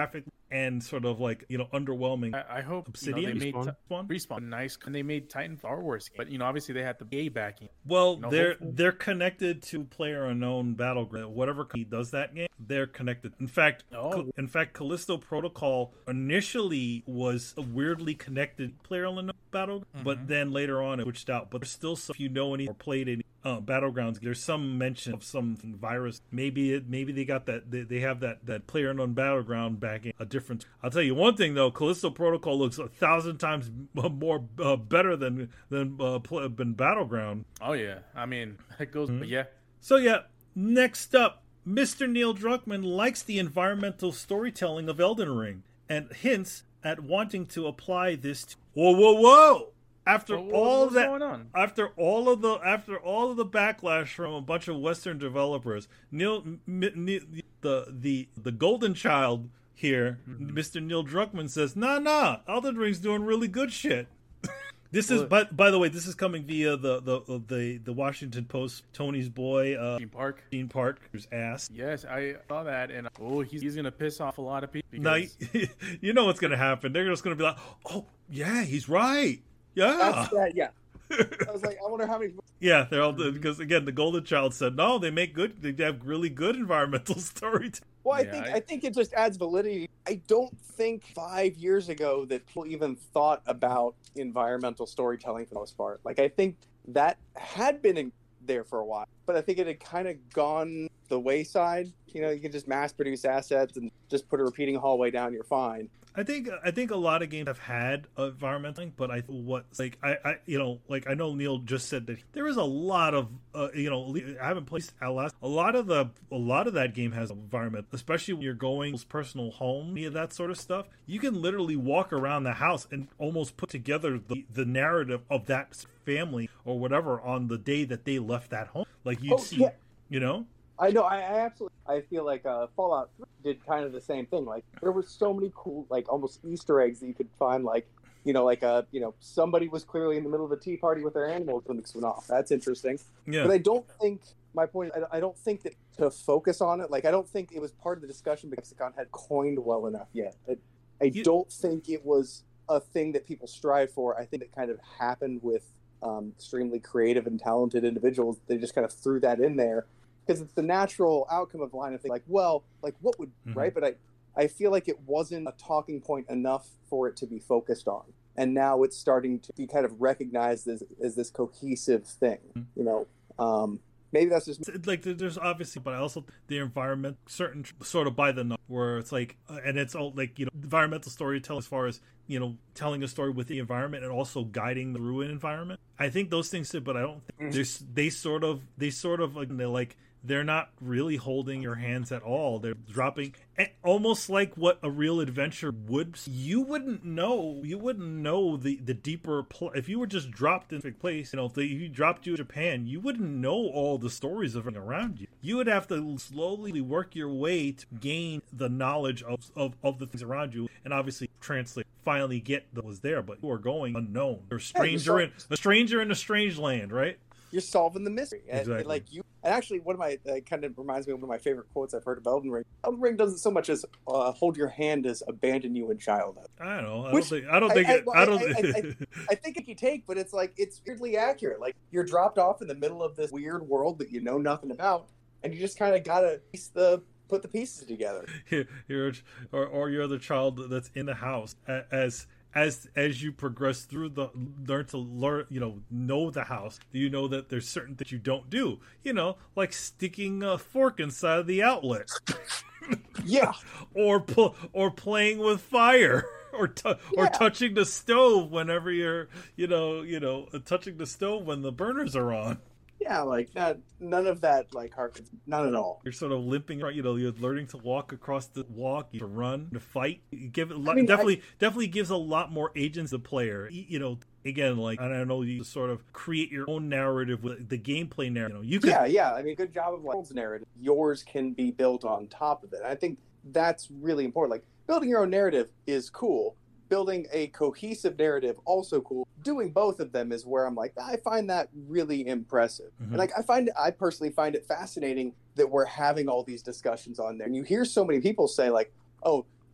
and sort of like, you know, underwhelming. I, I hope Obsidian you know, they Respawn? made Respawn. Respawn nice, and they made Titan Star Wars. But you know, obviously they had the B A backing. Well, you know, they're hopefully. they're connected to PlayerUnknown Battleground. Whatever company does that game, they're connected. In fact, Oh. Cal- in fact, Callisto Protocol initially was weirdly connected to PlayerUnknown Battleground, Mm-hmm. but then later on it switched out. But there's still some, if you know any or played any uh, Battlegrounds, there's some mention of some virus. Maybe it maybe they got that they, they have that that PlayerUnknown Battleground backing a different. I'll tell you one thing though, Callisto Protocol looks a thousand times more uh, better than than uh, play, than Battleground. Oh yeah, I mean it goes. Mm-hmm. But yeah, So yeah, next up, Mister Neil Druckmann likes the environmental storytelling of Elden Ring and hints at wanting to apply this to... Whoa, whoa, whoa! After What- what- all what's that, going on? after all of the, after all of the backlash from a bunch of Western developers, Neil, M- Neil the the the golden child here, Mm-hmm. Mister Neil Druckmann says, "Nah, nah, Elden Ring's doing really good shit." This is, Well- by, by the way, this is coming via the the the, the Washington Post. Tony's boy, uh, Theme Park. Gene Parker's ass. Yes, I saw that, and oh, he's, he's gonna piss off a lot of people. Now, Because you know what's going to happen. They're just going to be like, "Oh, yeah, he's right. Yeah, That's that. Yeah. I was like, I wonder how many. yeah." They're all because again, the Golden Child said, "No, they make good. They have really good environmental storytelling." Well, I Yeah, think I- I think it just adds validity. I don't think five years ago that people even thought about environmental storytelling for the most part. Like I think that had been in there for a while, but I think it had kind of gone the wayside. You know, you can just mass produce assets and just put a repeating hallway down, you're fine. I think I think a lot of games have had environmental, but I what like I, I you know like I know Neil just said that there is a lot of uh, you know I haven't played Outlast. A lot of the a lot of that game has environment, especially when you're going to personal home, any of that sort of stuff. You can literally walk around the house and almost put together the the narrative of that family or whatever on the day that they left that home. Like you'd Oh, see, yeah. you know. I know. I, I absolutely. I feel like uh, Fallout three did kind of the same thing. Like there were so many cool, like almost Easter eggs that you could find. Like you know, like uh, you know, somebody was clearly in the middle of a tea party with their animals when this went off. That's interesting. Yeah. But I don't think my point. I, I don't think that to focus on it. Like I don't think it was part of the discussion because Lexicon had coined well enough yet. I, I You- don't think it was a thing that people strive for. I think it kind of happened with um, extremely creative and talented individuals. They just kind of threw that in there. Because it's the natural outcome of line of things. Like, well, like what would Mhm. right? But I, I feel like it wasn't a talking point enough for it to be focused on, and now it's starting to be kind of recognized as as this cohesive thing. You know, um, maybe that's just It's like there- there's obviously, but I also the environment certain sort of by the number where it's like, uh, and it's all like you know environmental storytelling as far as you know telling a story with the environment and also guiding the ruin environment. I think those things, but I don't think there's they sort of they sort of like they're like. They're not really holding your hands at all. They're dropping eh, almost like what a real adventure would. You wouldn't know. You wouldn't know the the deeper. Pl- if you were just dropped in a place, you know, if, they, if you dropped you in Japan, you wouldn't know all the stories of around you. You would have to slowly work your way to gain the knowledge of of, of the things around you, and obviously translate. Finally, get that was there, but you are going unknown. You're a stranger in a stranger in a strange land, right? you're solving the mystery. And, Exactly. and like you, and actually, one of my uh, kind of reminds me of one of my favorite quotes I've heard of Elden Ring. Elden Ring doesn't so much as uh, hold your hand as abandon you in childhood. I don't know. I Which- don't think. I don't I- think. I- it, I, don't. I- I- I think it can take, but it's like it's weirdly accurate. Like you're dropped off in the middle of this weird world that you know nothing about, and you just kind of gotta piece the put the pieces together. you're or or you're the child that's in the house a- as as as you progress through the learn to learn you know know the house. Do you know that there's certain things you don't do? You know, like sticking a fork inside of the outlet, Yeah, or pu- or playing with fire. Or t- or Yeah. touching the stove whenever you're, you know, you know, touching the stove when the burners are on. yeah, like not, none of that like harkens, none at all. You're sort of limping, you know, you're learning to walk across the walk, to run, to fight. You give it a lot, I mean, definitely, definitely gives a lot more agents to the player. Y- You know, again, like I don't know, you sort of create your own narrative with the gameplay narrative. You know, you could, Yeah, yeah. I mean, good job of like world's narrative. Yours can be built on top of it. I think that's really important. Like building your own narrative is cool. Building a cohesive narrative also cool. Doing both of them is where I'm like, I find that really impressive. Mhm. And like I find I personally find it fascinating that we're having all these discussions on there. And you hear so many people say like, "Oh,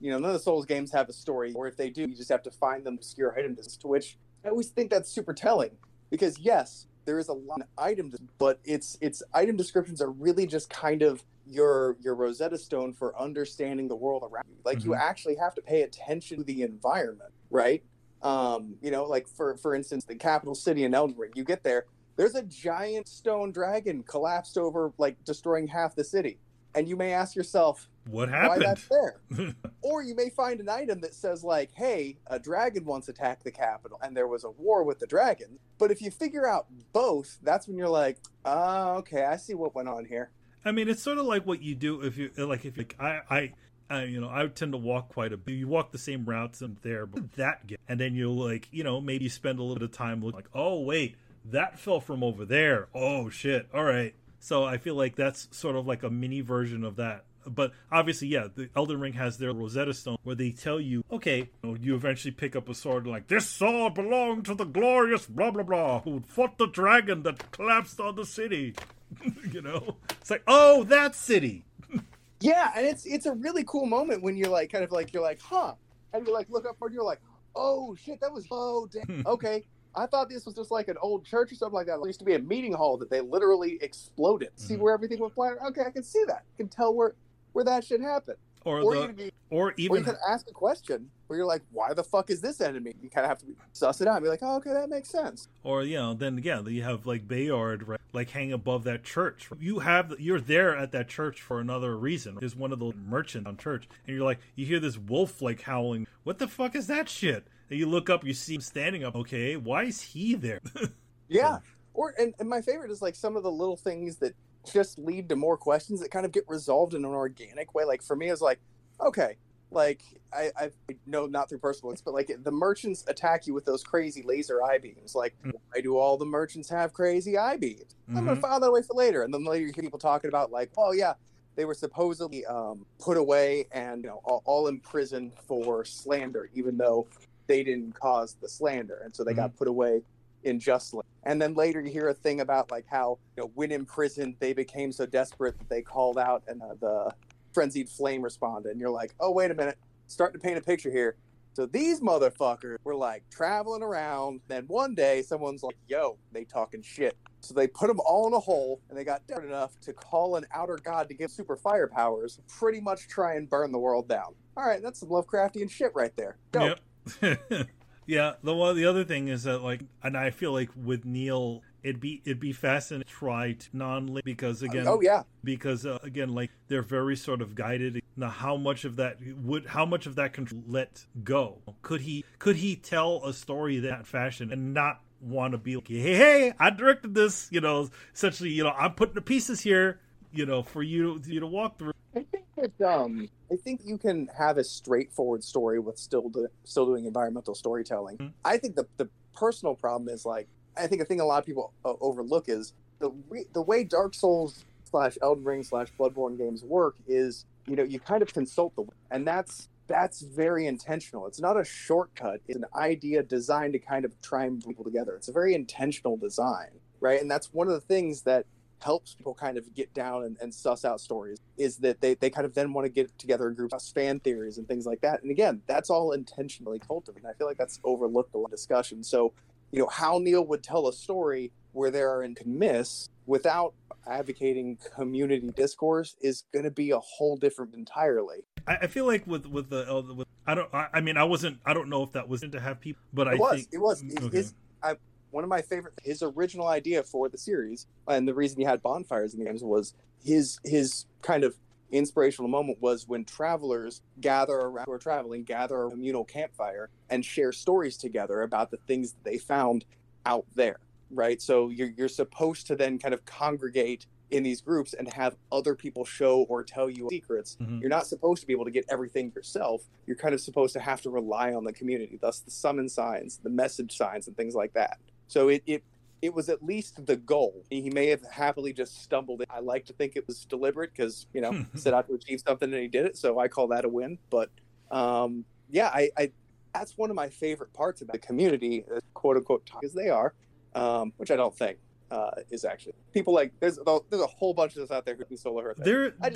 You know, none of the Souls games have a story, or if they do, you just have to find them obscure items. To which I always think that's super telling, because yes, there is a lot of items, but it's it's item descriptions are really just kind of your your Rosetta Stone for understanding the world around you. Like, mm-hmm. you actually have to pay attention to the environment, right? Um, you know, like for for instance, the capital city in Elden Ring. You get there, there's a giant stone dragon collapsed over, like destroying half the city, and you may ask yourself, what happened? Why that's there? Or you may find an item that says like, hey, a dragon once attacked the capital and there was a war with the dragon. But if you figure out both, that's when you're like, oh, okay, I see what went on here. I mean, it's sort of like what you do if you like if you, like, I I. I, you know, I tend to walk quite a bit. You walk the same routes in there, but that get, and then you'll like, you know, maybe you spend a little bit of time looking like, oh wait, that fell from over there. Oh shit. All right. So I feel like that's sort of like a mini version of that. But obviously, yeah, the Elden Ring has their Rosetta Stone where they tell you, okay, you know, you eventually pick up a sword like, this sword belonged to the glorious blah blah blah who fought the dragon that collapsed on the city. You know, it's like, oh, that city. Yeah, and it's it's a really cool moment when you're like, kind of like, you're like, huh, and you like look up and you're like, oh shit, that was, oh damn, okay. I thought this was just like an old church or something like that. It used to be a meeting hall that they literally exploded. Mm-hmm. See where everything went flying? Okay, I can see that. I can tell where where that shit happened. Or, or, the, you be, or even or you can ask a question where you're like, why the fuck is this enemy? You kind of have to suss it out and be like, oh, okay, that makes sense. Or, you know, then again, you have like Bayard, right, like hanging above that church. You have, you're there at that church for another reason. There's one of those merchants on church, and you're like, you hear this wolf like howling. What the fuck is that shit? And you look up, you see him standing up. Okay, why is he there? Yeah. Or and, and my favorite is like some of the little things that just lead to more questions that kind of get resolved in an organic way. Like for me, it's like, okay, like I, I know not through personal experience, but like the merchants attack you with those crazy laser eye beams. Like, mm-hmm. why do all the merchants have crazy eye beams? Mm-hmm. I'm gonna file that away for later. And then later you hear people talking about like, oh yeah, they were supposedly um, put away and, you know, all, all in prison for slander, even though they didn't cause the slander, and so they mm-hmm. got put away unjustly. And then later you hear a thing about like how, you know, when in prison they became so desperate that they called out and uh, the frenzied flame responded. And you're like, oh wait a minute, starting to paint a picture here. So these motherfuckers were like traveling around. Then one day someone's like, yo, they talking shit. So they put them all in a hole, and they got desperate enough to call an outer god to give super fire powers, pretty much try and burn the world down. All right, that's some Lovecraftian shit right there. Dope. Yep. Yeah, the one, the other thing is that like, and I feel like with Neil, it'd be it'd be fascinating to try to non-link because again, oh yeah, because uh, again, like they're very sort of guided. Now, how much of that would how much of that control let go? Could he could he tell a story that fashion and not want to be like, hey, hey, I directed this, you know, essentially, you know, I'm putting the pieces here, you know, for you you to walk through. I think that um, I think you can have a straightforward story with still do, still doing environmental storytelling. Mm-hmm. I think the the personal problem is like, I think a thing a lot of people uh, overlook is the re- the way Dark Souls slash Elden Ring slash Bloodborne games work is, you know, you kind of consult the, and that's that's very intentional. It's not a shortcut. It's an idea designed to kind of try and bring people together. It's a very intentional design, right? And that's one of the things that helps people kind of get down and, and suss out stories, is that they, they kind of then want to get together in groups, fan theories and things like that. And again, that's all intentionally cultivated. I feel like that's overlooked a lot of discussion. So, you know, how Neil would tell a story where there are in miss without advocating community discourse is going to be a whole different entirely. I, I feel like with with the uh, with, I don't I, I mean I wasn't I don't know if that was to have people, but it I was think it was his, okay. his, I, one of my favorite, his original idea for the series, and the reason he had bonfires in the games was his his kind of inspirational moment was when travelers gather around, who are traveling, gather around a communal campfire and share stories together about the things that they found out there, right? So you're you're supposed to then kind of congregate in these groups and have other people show or tell you secrets. Mm-hmm. You're not supposed to be able to get everything yourself. You're kind of supposed to have to rely on the community, thus the summon signs, the message signs, and things like that. So it it, it was at least the goal. He may have happily just stumbled in. I like to think it was deliberate because, you know, set out to achieve something and he did it. So I call that a win. But um, yeah, I, I that's one of my favorite parts about the community, quote unquote, as they are, um, which I don't think uh, is actually people like there's there's a whole bunch of us out there who can solo her. There, just, there,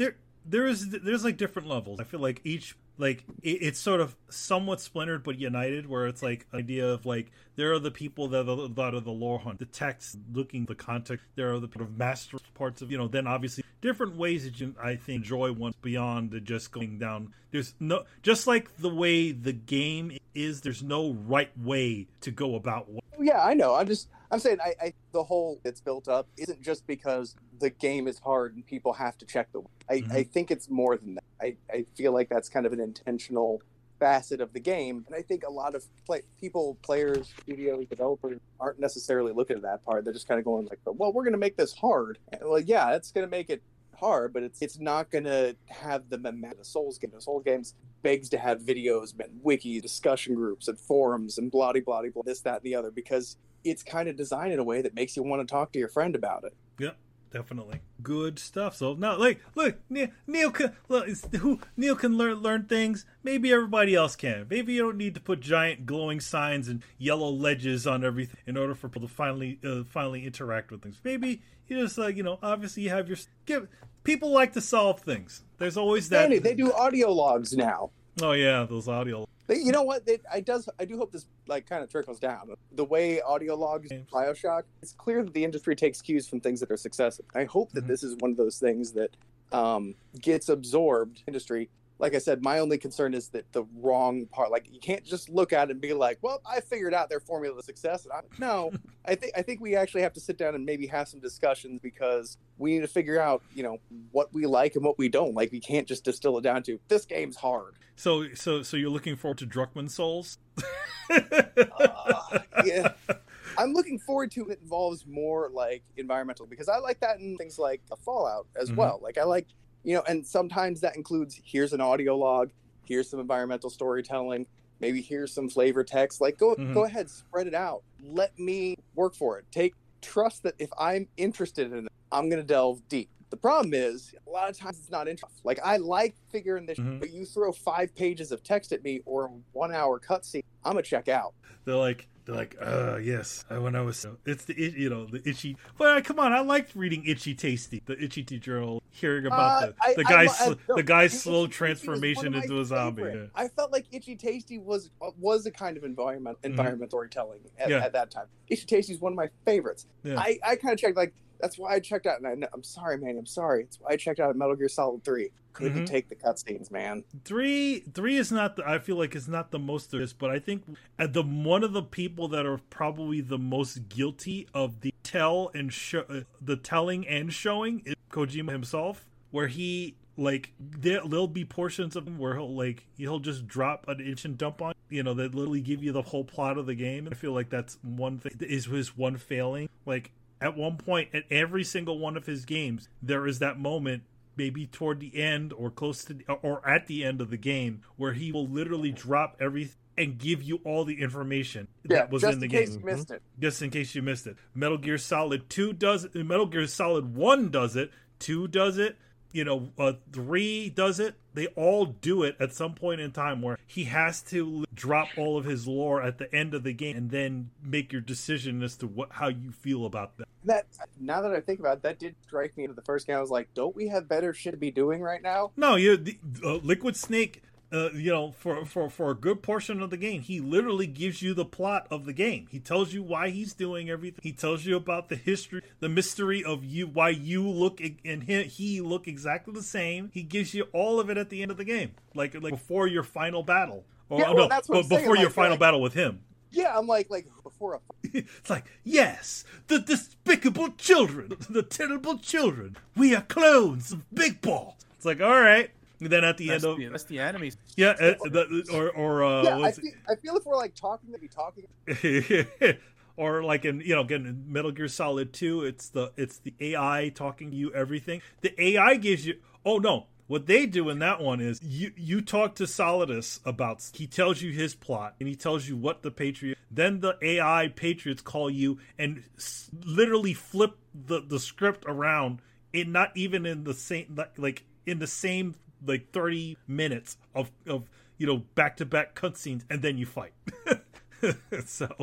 there is there's like different levels. I feel like each like it, it's sort of somewhat splintered but united, where it's like an idea of like there are the people that are, that are the lore hunt, the text, looking the context. There are the sort of master parts of, you know, then obviously different ways that you, I think, enjoy one beyond the just going down. There's no, just like the way the game is, there's no right way to go about one. Yeah, I know. I'm just, I'm saying I, I the whole it's built up isn't just because the game is hard and people have to check the, I, mm-hmm. I think it's more than that. I, I feel like that's kind of an intentional facet of the game, and I think a lot of play, people, players, studios, developers aren't necessarily looking at that part. They're just kind of going like, well, we're going to make this hard. And, well, yeah, it's going to make it hard, but it's it's not going to have the momentum. The Souls game, the Souls games begs to have videos, and wiki, discussion groups, and forums, and blah, blah, blah, blah, this, that, and the other, because it's kind of designed in a way that makes you want to talk to your friend about it. Yeah. Definitely good stuff. So now, like, look, Neil, Neil can look, who Neil can learn learn things. Maybe everybody else can. Maybe you don't need to put giant glowing signs and yellow ledges on everything in order for people to finally uh, finally interact with things. Maybe you just like, you know, obviously you have your give. People like to solve things. There's always that. Danny, they do audio logs now. Oh yeah, those audio. They, you know what? They, I does. I do hope this like kind of trickles down. The way audio logs BioShock, it's clear that the industry takes cues from things that are successful. I hope that mm-hmm. this is one of those things that um, gets absorbed industry. Like I said, my only concern is that the wrong part. Like you can't just look at it and be like, "Well, I figured out their formula to success." And I, no, I think I think we actually have to sit down and maybe have some discussions, because we need to figure out, you know, what we like and what we don't like. We can't just distill it down to this game's hard. So, so, so you're looking forward to Druckmann Souls? uh, yeah, I'm looking forward to it. Involves more like environmental, because I like that in things like a Fallout as mm-hmm. well. Like I like. You know, and sometimes that includes, here's an audio log, here's some environmental storytelling, maybe here's some flavor text. Like, go mm-hmm. go ahead, spread it out. Let me work for it. Take trust that if I'm interested in it, I'm going to delve deep. The problem is, a lot of times it's not interesting. Like, I like figuring this, mm-hmm. but you throw five pages of text at me or a one-hour cutscene, I'm going to check out. They're like, they're like, uh, yes. When I was, it's the, you know, the itchy. Well, come on, I liked reading Itchy Tasty, the Itchy Tea Journal, hearing about uh, the the I, guy's I, I, no, the guy's slow Itchy transformation into a zombie. Yeah. I felt like Itchy Tasty was was a kind of environment environment mm-hmm. storytelling at, yeah. at that time. Itchy Tasty is one of my favorites. Yeah. I, I kind of checked like. That's why I checked out, and I, I'm sorry, man. I'm sorry. It's why I checked out Metal Gear Solid three. Couldn't mm-hmm. take the cutscenes, man. Three, three is not. The, I feel like it's not the most of this, but I think the one of the people that are probably the most guilty of the tell and show, uh, the telling and showing is Kojima himself, where he like there, there'll be portions of him where he'll like he'll just drop an inch and dump on you know that literally give you the whole plot of the game. And I feel like that's one thing is his one failing, like. At one point, at every single one of his games, there is that moment, maybe toward the end or close to, the, or at the end of the game, where he will literally drop everything and give you all the information yeah, that was in the game. Just in case you missed it. Just in case you missed it. Metal Gear Solid two does it. Metal Gear Solid one does it. two does it. You know, uh, three does it. They all do it at some point in time where he has to drop all of his lore at the end of the game and then make your decision as to what how you feel about that. That now that I think about it, that did strike me into the first game. I was like, don't we have better shit to be doing right now? No, you the, uh, Liquid Snake. Uh, you know, for, for, for a good portion of the game, he literally gives you the plot of the game. He tells you why he's doing everything. He tells you about the history, the mystery of you, why you look and he, he look exactly the same. He gives you all of it at the end of the game, like like before your final battle, or yeah, well, no, that's what but I'm before saying, your like, final like, battle with him. Yeah, I'm like like before a. It's like yes, the despicable children, the terrible children. We are clones of Big Balls. It's like all right. And then at the that's end of the, that's the enemies. Yeah, uh, the, or or uh, yeah, I feel, I feel if we're like talking to be talking, or like in you know again in Metal Gear Solid two, it's the it's the A I talking to you everything. The A I gives you oh no, what they do in that one is you you talk to Solidus about he tells you his plot and he tells you what the Patriot. Then the A I Patriots call you and s- literally flip the the script around. It not even in the same like in the same. Like thirty minutes of, of you know back to back cutscenes, and then you fight. So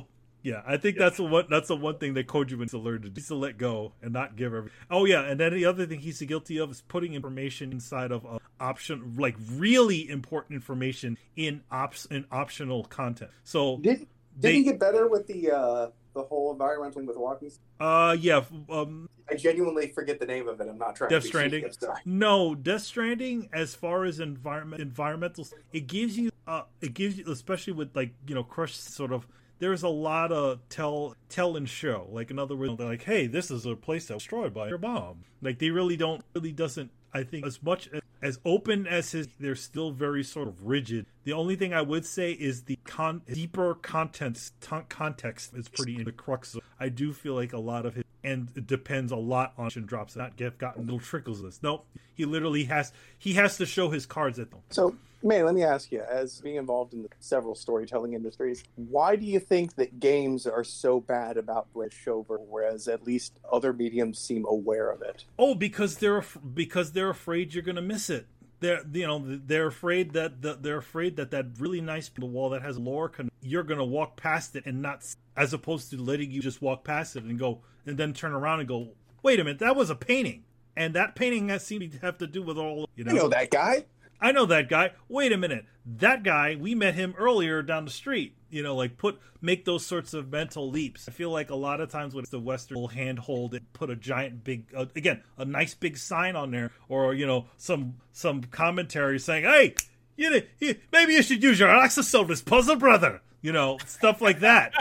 Yeah, I think that's the one. That's the one thing that Kojima needs to learn to do. He's to let go and not give every. Oh yeah, and then the other thing he's guilty of is putting information inside of uh, option, like really important information in ops in optional content. So Did did they, he get better with the uh, the whole environmental with walking? Uh, yeah. Um, I genuinely forget the name of it. I'm not trying Death to be Stranding. cheeky, I'm sorry. No, Death Stranding. As far as environment environmental, it gives you. Uh, it gives you, especially with like you know, Crush sort of. There's a lot of tell tell and show. Like in other words, they're like, hey, this is a place that was destroyed by your bomb. Like they really don't really doesn't. I think as much as, as open as his, they're still very sort of rigid. The only thing I would say is the con, deeper contents t- context is pretty in the crux of. I do feel like a lot of his, and it depends a lot on drops. Not get gotten little trickles of this. Nope, he literally has he has to show his cards at them. So, May, let me ask you, as being involved in the several storytelling industries, why do you think that games are so bad about show, whereas at least other mediums seem aware of it? Oh, because they're because they're afraid you're going to miss it. They're you know they're afraid that the, they're afraid that that really nice wall that has lore you're going to walk past it and not, as opposed to letting you just walk past it and go and then turn around and go, wait a minute, that was a painting, and that painting has seemed to have to do with all you know. I know that guy. I know that guy. Wait a minute. That guy, we met him earlier down the street. You know, like put make those sorts of mental leaps. I feel like a lot of times when it's the Western will handhold and put a giant big, uh, again, a nice big sign on there, or you know, some some commentary saying, "Hey, you know, you, maybe you should use your access on this puzzle, brother." You know, stuff like that.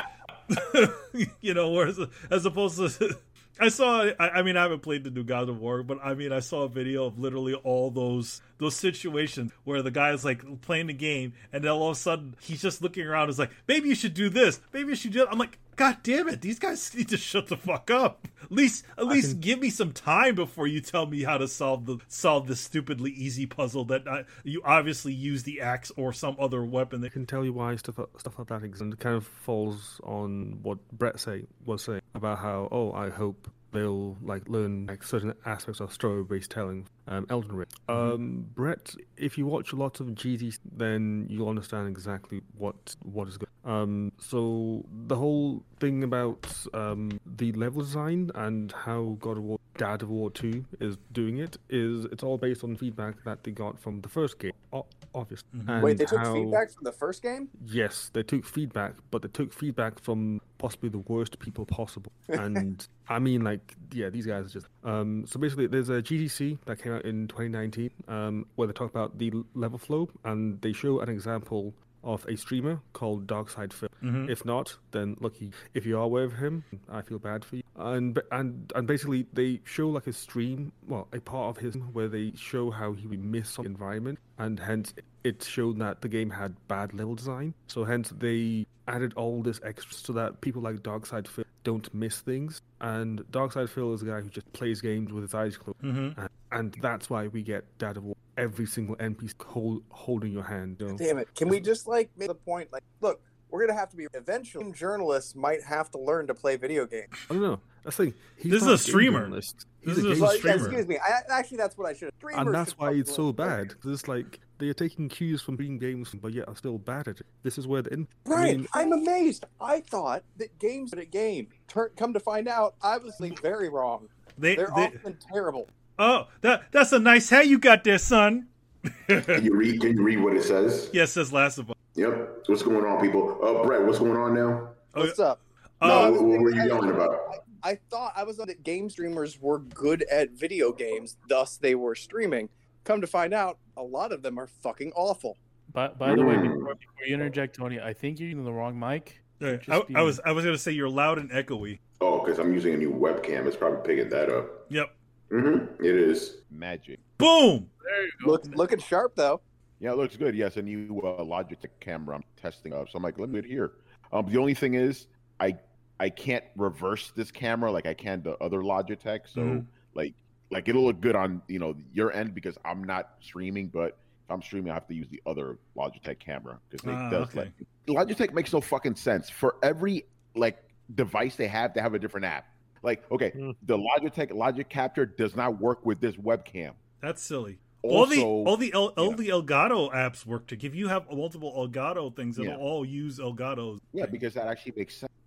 You know, whereas as opposed to. I saw. I, I mean, I haven't played the new God of War, but I mean, I saw a video of literally all those those situations where the guy is like playing the game, and then all of a sudden he's just looking around. Is like, maybe you should do this. Maybe you should do. That. I'm like, God damn it! These guys need to shut the fuck up. At least, at least can... give me some time before you tell me how to solve the solve this stupidly easy puzzle that I, you obviously use the axe or some other weapon. That I can tell you why stuff stuff like that exists. And it kind of falls on what Brett say was saying about how oh I hope they'll like learn like certain aspects of story-based telling. Um, Elden Ring. Mm-hmm. Um, Brett, if you watch a lot of G D, then you'll understand exactly what what is good. Um, so the whole thing about um, the level design and how God of War, God of War two is doing it is it's all based on feedback that they got from the first game. O- obviously. Mm-hmm. Wait, they took how... feedback from the first game? Yes, they took feedback, but they took feedback from possibly the worst people possible. And I mean, like, yeah, these guys are just. Um, so basically, there's a G D C that came out in twenty nineteen um, where they talk about the level flow, and they show an example of a streamer called Darkside Phil. Mm-hmm. If not, then lucky. If you are aware of him, I feel bad for you. And and and basically, they show like a stream, well, a part of his where they show how he would miss some environment, and hence it showed that the game had bad level design. So hence they added all this extra so that people like Darkside Phil don't miss things. And Darkside Phil is a guy who just plays games with his eyes closed, Mm-hmm. and, and that's why we get God of War. Every single N P C hold, holding your hand. You know? Damn it. Can we just like make the point like, look, we're going to have to be eventually journalists might have to learn to play video games. I don't know. That's the thing. He's This is not a streamer. journalist. This He's a is game a Well, streamer. excuse me. I, actually, that's what I should have. Streamers And that's should why probably it's so learn to play. bad. It's like they are taking cues from being games, but yet are still bad at it. This is where the in- I Right. mean, I'm amazed. I thought that games at a game. Turn, come to find out, obviously very wrong. They, They're they often terrible. oh that that's a nice hat you got there, son. Can you read? Can you read what it says? Yes, says last of us. Yep. What's going on, people? Uh, Brett, what's going on now? Oh, What's up? Uh, no, I what, was what thinking- were you I- yelling about? I thought I was on that game streamers were good at video games, thus they were streaming. Come to find out, a lot of them are fucking awful. By, by the way, Mm. before, before you interject, Tony, I think you're using the wrong mic. Yeah, Just I, the- I was I was gonna say you're loud and echoey. Oh, because I'm using a new webcam. It's probably picking that up. Yep. Mm-hmm. It is. Magic. Boom. There you go. Look, looking sharp though. Yeah, it looks good. Yes, a new uh, Logitech camera I'm testing up. So I'm like, let me do it here. Um, the only thing is, I I can't reverse this camera like I can the other Logitech. So Mhm. like like it'll look good on you know your end because I'm not streaming, but if I'm streaming, I have to use the other Logitech camera because it Ah, does okay. like Logitech makes no fucking sense. For every like device they have, they have a different app. Like okay, Mm. the Logitech Logic Capture does not work with this webcam. That's silly. all the Also, all the El, all yeah. the Elgato apps work. To if you have multiple Elgato things, it'll Yeah. all use Elgatos. Yeah, because that actually makes sense.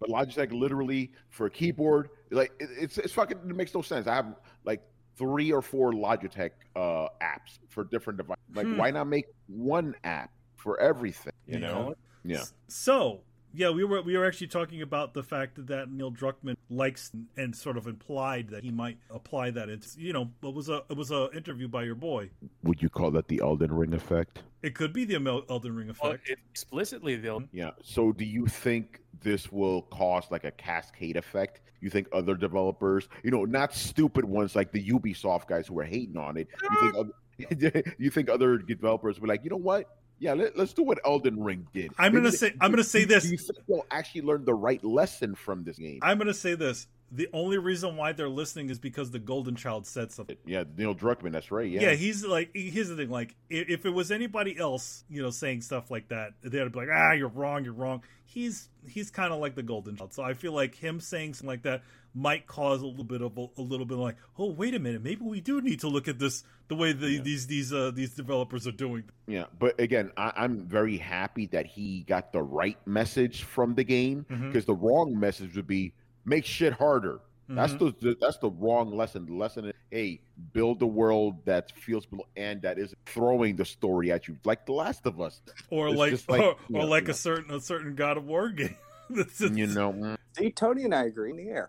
but Logitech literally for a keyboard, like it, it's it's fucking it makes no sense. I have like three or four Logitech uh, apps for different devices. Like, Hmm. why not make one app for everything? You Yeah. know? Yeah. So, yeah, we were we were actually talking about the fact that Neil Druckmann likes and sort of implied that he might apply that. It's you know it was a it was a interview by your boy. Would you call that the Elden Ring effect? It could be the Emel- Elden Ring Well, effect. it, explicitly, they'll Yeah. So, do you think this will cause like a cascade effect? You think other developers, you know, not stupid ones like the Ubisoft guys who are hating on it. You think other, you think other developers were like, you know what? Yeah, let, let's do what Elden Ring did. I'm Maybe gonna they- say I'm gonna say do this. you think they'll actually learn the right lesson from this game? I'm gonna say this. The only reason why they're listening is because the Golden Child said something. Yeah, Neil Druckmann. That's right. Yeah. Yeah, he's like, here's the thing. Like, i- if it was anybody else, you know, saying stuff like that, they'd be like, ah, you're wrong, you're wrong. He's he's kind of like the Golden Child. So I feel like him saying something like that might cause a little bit of a, a little bit like, oh, wait a minute, maybe we do need to look at this the way the, Yeah. these these uh, these developers are doing. Yeah, but again, I, I'm very happy that he got the right message from the game Mhm. because the wrong message would be make shit harder. That's Mhm. the that's the wrong lesson. The lesson is, hey, build a world that feels and that isn't throwing the story at you like The Last of Us. or It's like, just like, or, you or know, like you know. a certain a certain God of War game. That's just- You know, mm, See, Tony and I agree in the air.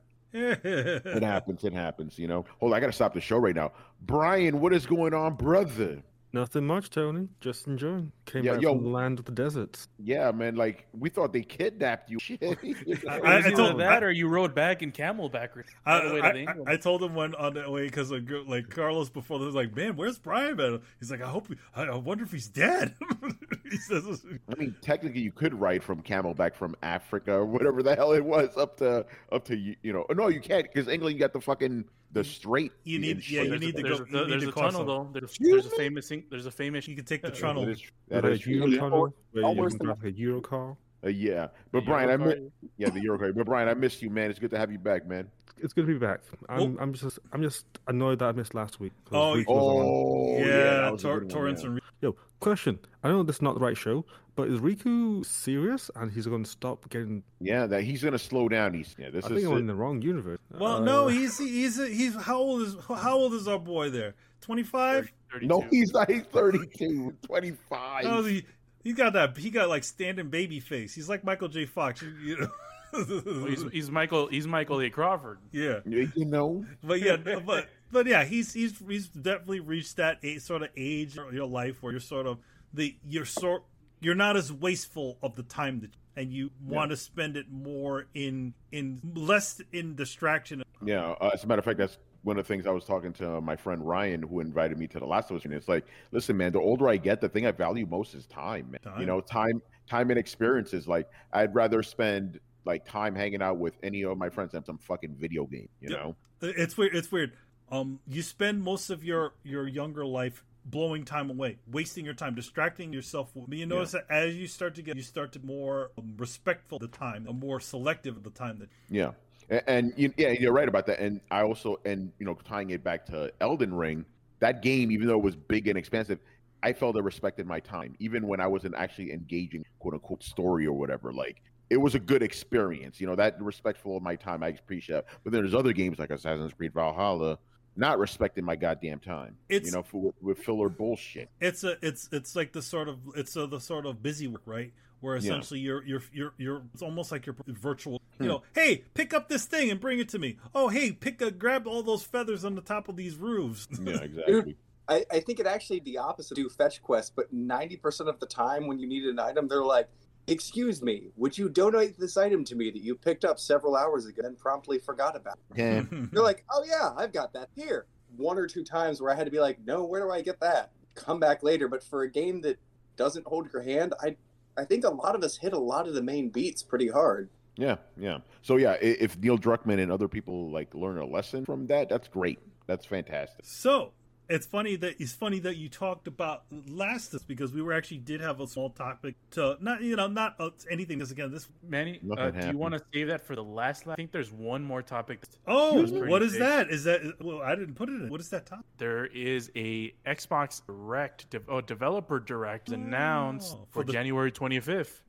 it happens. It happens. You know. Hold on, I gotta stop the show right now. Brian, what is going on, brother? Nothing much, Tony. Just enjoying. Came Yeah, back yo. from the land of the deserts. Yeah, man. Like we thought they kidnapped you. Shit. You know? I- It I was either told- that or you rode back in camelback I, all the way to the I, England. I, I told him when on the way because like Carlos before this was like, man, where's Brian? Man? He's like, I hope, I, I wonder if he's dead. he says, I mean, technically, you could ride from Camelback from Africa or whatever the hell it was up to up to you know. No, you can't because England you got the fucking the straight. You need- and yeah, you straight- need to there's go- a, you need there's to a cross tunnel over. though. There's, there's a famous thing. There's a famous. you can take the That tunnel. is, That that a is true. Euro tunnel where I'll you worse can than- drive like a Euro car. Uh, yeah, but The Brian, I Euro miss, car. yeah the Euro car. But Brian, I missed you, man. It's good to have you back, man. It's good to be back. I'm Well- I'm just I'm just annoyed that I missed last week. 'cause Oh, Rico was on. Oh, yeah, that was a Tor- good one, Torrance yeah. and Yo, question. I know this is not the right show, but is Riku serious and he's going to stop getting? Yeah, that he's gonna slow down. He's yeah. This I is think I'm it. in the wrong universe. Well, Uh, no, he's he's he's how old is how old is our boy there? Twenty-five. no, thirty-two. he's not. He's thirty-two, twenty-five. No, he he got that. He got like standing baby face. He's like Michael J. Fox. You, you know. Well, he's, he's Michael. He's Michael A. Crawford. yeah. you know. But yeah, but but yeah, he's he's he's definitely reached that age, sort of age in your life where you're sort of the you're sort you're not as wasteful of the time that and you want to spend it more in in less in distraction. Yeah, uh, as a matter of fact, that's one of the things I was talking to my friend Ryan, who invited me to the Last of Us. And it's like, listen, man, the older I get, the thing I value most is time, man. Time. You know, time, time and experiences. Like, I'd rather spend like time hanging out with any of my friends than some fucking video game. You Yep. know? It's weird. It's weird. Um, you spend most of your your younger life blowing time away, wasting your time, distracting yourself. But you notice that as you start to get, you start to more um, respectful of the time, and more selective of the time that. Yeah. And, and you, yeah, you're right about that. And I also, and you know, tying it back to Elden Ring, that game, even though it was big and expansive, I felt it respected my time, even when I wasn't actually engaging, quote unquote, story or whatever. Like, it was a good experience, you know, that respectful of my time. I appreciate it. But then there's other games like Assassin's Creed Valhalla not respecting my goddamn time, It's- you know, for, with filler bullshit. It's a it's it's like the sort of it's a, the sort of busy work, right? Where Yeah. essentially you're you're you're you're it's almost like you're virtual. Hmm. You know, hey, pick up this thing and bring it to me. Oh, hey, pick a grab all those feathers on the top of these roofs. Yeah, exactly. I, I think it actually the opposite do fetch quests, but ninety percent of the time when you need an item, they're like, excuse me, would you donate this item to me that you picked up several hours ago and promptly forgot about? Yeah. They're like, oh yeah, I've got that here. One or two times where I had to be like, no, where do I get that? Come back later. But for a game that doesn't hold your hand, I I think a lot of us hit a lot of the main beats pretty hard. Yeah, yeah. So yeah, i- if Neil Druckmann and other people like learn a lesson from that, that's great. That's fantastic. So it's funny that it's funny that you talked about Last of Us, because we were actually did have a small topic to not you know not uh, anything. This again this Manny, Nothing uh, do you happened. want to save that for the last? I think there's one more topic. oh That's pretty what is big. that? Is that well I didn't put it in. What is that topic? There is a Xbox Direct, de- oh, Developer Direct announced Oh, for, for the- January twenty-fifth.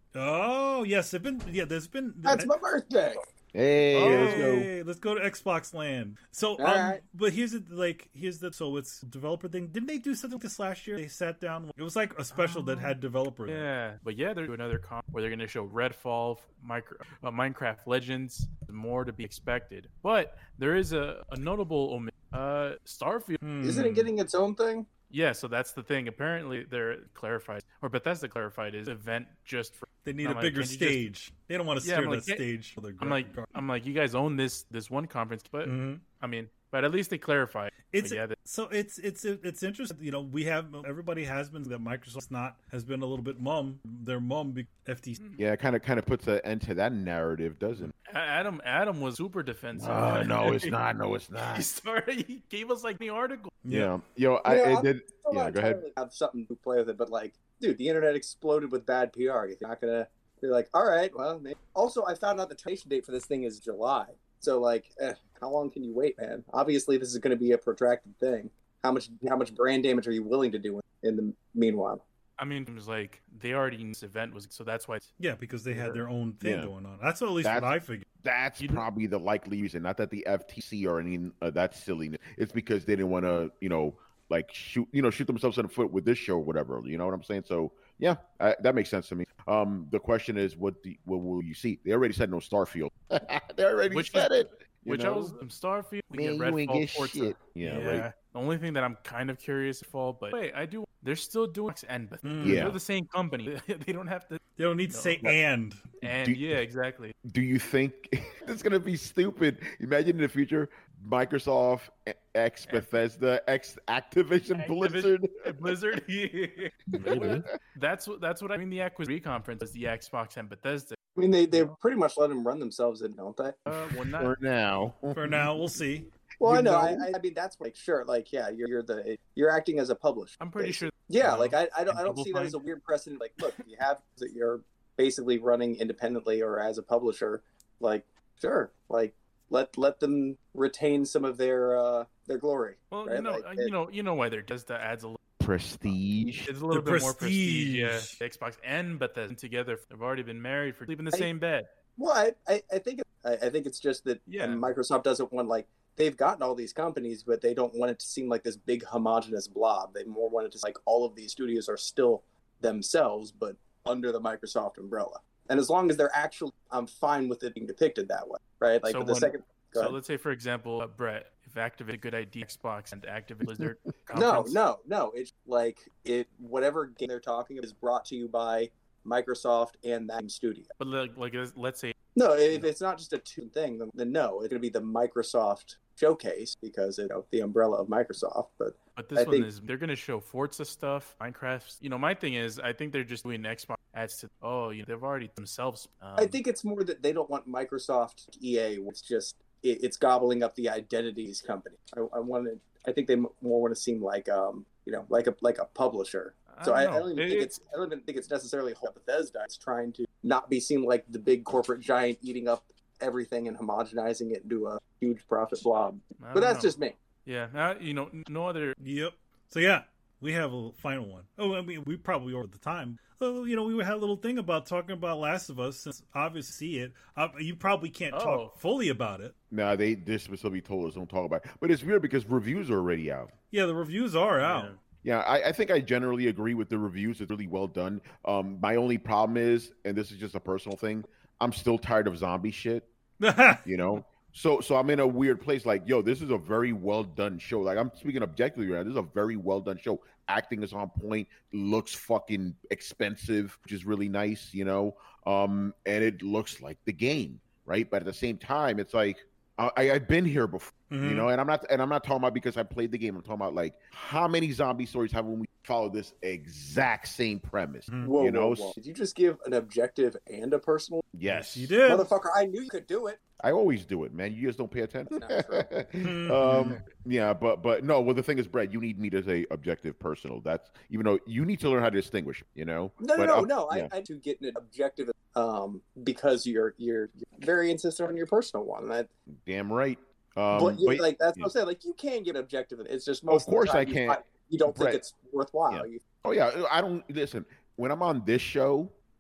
Oh yes, there's been yeah, there's been. That's my birthday. Hey, Oh, let's go. hey, let's go to Xbox Land. So, um, right. but here's the like, here's the so it's developer thing. Didn't they do something like this last year? They sat down. It was like a special that had developers. Yeah, but yeah, they're doing another con where they're going to show Redfall, micro, uh, Minecraft Legends, more to be expected. But there is a, a notable omission. Uh, Starfield. Hmm. Isn't it getting its own thing? Yeah, so that's the thing. Apparently, they're clarified, or Bethesda clarified, is event just for. They need I'm a like, bigger can you just- stage. They don't want to Yeah, steer I'm like, that yeah, stage. For their I'm like, gar- I'm like, you guys own this this one conference, but Mhm. I mean, but at least they clarified. It's But yeah, that- so it's it's it's interesting. You know, we have everybody has been that Microsoft's not has been a little bit mum. Their mum be F T C. Yeah, it kind of kind of puts an end to that narrative, doesn't it? A- Adam Adam was super defensive. Oh, no, it's not. No, it's He not. started. He gave us like the article. Yeah, yo, I You know, it I'm did. Still Yeah, not go ahead. entirely have something to play with it, but like, dude, the internet exploded with bad P R. You're not gonna be like, all right, well, maybe. Also, I found out the termination date for this thing is July. So like, eh, how long can you wait, man? Obviously, this is going to be a protracted thing. How much how much brand damage are you willing to do in the meanwhile? I mean, it was like they already knew this event was, so that's why. It's, Yeah, because they had their own thing Yeah. going on. That's at least That's- what I figured. That's You know- probably the likely reason. Not that the F T C or any uh, that silliness. It's because they didn't want to, you know, like shoot, you know, shoot themselves in the foot with this show or whatever. You know what I'm saying? So yeah, I, that makes sense to me. Um, the question is, what the what will you see? They already said no Starfield. they already Which said was- it. you which I know? was um, Starfield. We Man, get you ain't Redfall, get Forza. shit. Yeah, right. The only thing that I'm kind of curious for, but wait, I do. They're still doing X and Bethesda. Mm. Yeah. They're the same company. They don't have to. They don't need to No. say and. And Do- yeah, exactly. Do you think it's gonna be stupid? Imagine in the future, Microsoft, X Bethesda, X Activision, Activision- Blizzard. Blizzard. Maybe. That's what. That's what I mean. The acquisition conference is the Xbox and Bethesda. I mean, they they pretty much let them run themselves in, don't they? Uh, well, not. For now. For now, we'll see. Well, You I know. know? I, I mean, that's like sure, like yeah, you're you're the you're acting as a publisher. I'm pretty sure. Yeah, No. like I, I don't I don't Double see that Fine? as a weird precedent. Like, look, if you have that you're basically running independently or as a publisher, like sure, like let let them retain some of their uh their glory. Well, right? you know, Like, uh, it- you know, you know why they're just that adds a little. Prestige. It's a little The bit more prestige. Yeah, prestige. Xbox and Bethesda together. They've already been married for sleep in the I- same bed. Well, I, I, I think I, I think it's just that Yeah. and Microsoft doesn't want like they've gotten all these companies, but they don't want it to seem like this big homogenous blob. They more want it to like all of these studios are still themselves, but under the Microsoft umbrella. And as long as they're actually, I'm fine with it being depicted that way, right? Like So but the when- second. Go So ahead. let's say, for example, uh, Brett, if Activate a good idea, Xbox and Activate Blizzard. No, conference- no, no. It's like it. Whatever game they're talking about is brought to you by Microsoft and that studio. But like, like let's- let's say, No, if it's not just a two thing, then, then no, it's going to be the Microsoft showcase because you know the umbrella of Microsoft. But but this I one think- is they're gonna show Forza stuff, Minecraft. You know, my thing is, I think they're just doing Xbox adds to. Oh, you know, they've already themselves. Um, I think it's more that they don't want Microsoft E A. It's just it, it's gobbling up the identities company. I, I want to. I think they m- more want to seem like um you know like a like a publisher. So I, I don't even know. think It- it's I don't even think it's necessarily Bethesda. It's trying to not be seen like the big corporate giant eating up everything and homogenizing it into a huge profit blob. I But don't that's know. just me. Yeah. Now, you know, no other. Yep. So yeah, we have a final one. Oh, I mean, we probably over the time. Oh, you know, we had a little thing about talking about Last of Us. Since obviously see it, uh, you probably can't Oh. talk fully about it. Nah, they this specifically told us don't talk about it. But it's weird because reviews are already out. Yeah, the reviews are out. Yeah. Yeah, I, I think I generally agree with the reviews. It's really well done. Um, my only problem is, and this is just a personal thing, I'm still tired of zombie shit. You know, so so I'm in a weird place. Like, yo, this is a very well done show. Like, I'm speaking objectively right now. This is a very well done show. Acting is on point. Looks fucking expensive, which is really nice. You know, um, and it looks like the game, right? But at the same time, it's like I, I've been here before. You Mhm. know, and I'm not, and I'm not talking about because I played the game. I'm talking about like how many zombie stories have we followed this exact same premise? Mhm. Whoa, You know, whoa, whoa. Did you just give an objective and a personal? Yes, You did. Motherfucker, I knew you could do it. I always do it, man. You just don't pay attention. Mhm. um, yeah, but but no. Well, the thing is, Brett, you need me to say objective, personal. That's even though you need to learn how to distinguish. You know. No, But, no, uh, no, no. yeah. I, I do get an objective um, because you're, you're you're very insistent on your personal one. That, Damn right. Um, but, you, but- like that's yeah. what I'm saying. Like you can get objective. It's just Of most of, course the I time can. You, you don't think Brett. it's worthwhile. Yeah. You, Oh yeah, I don't listen. When I'm on this show,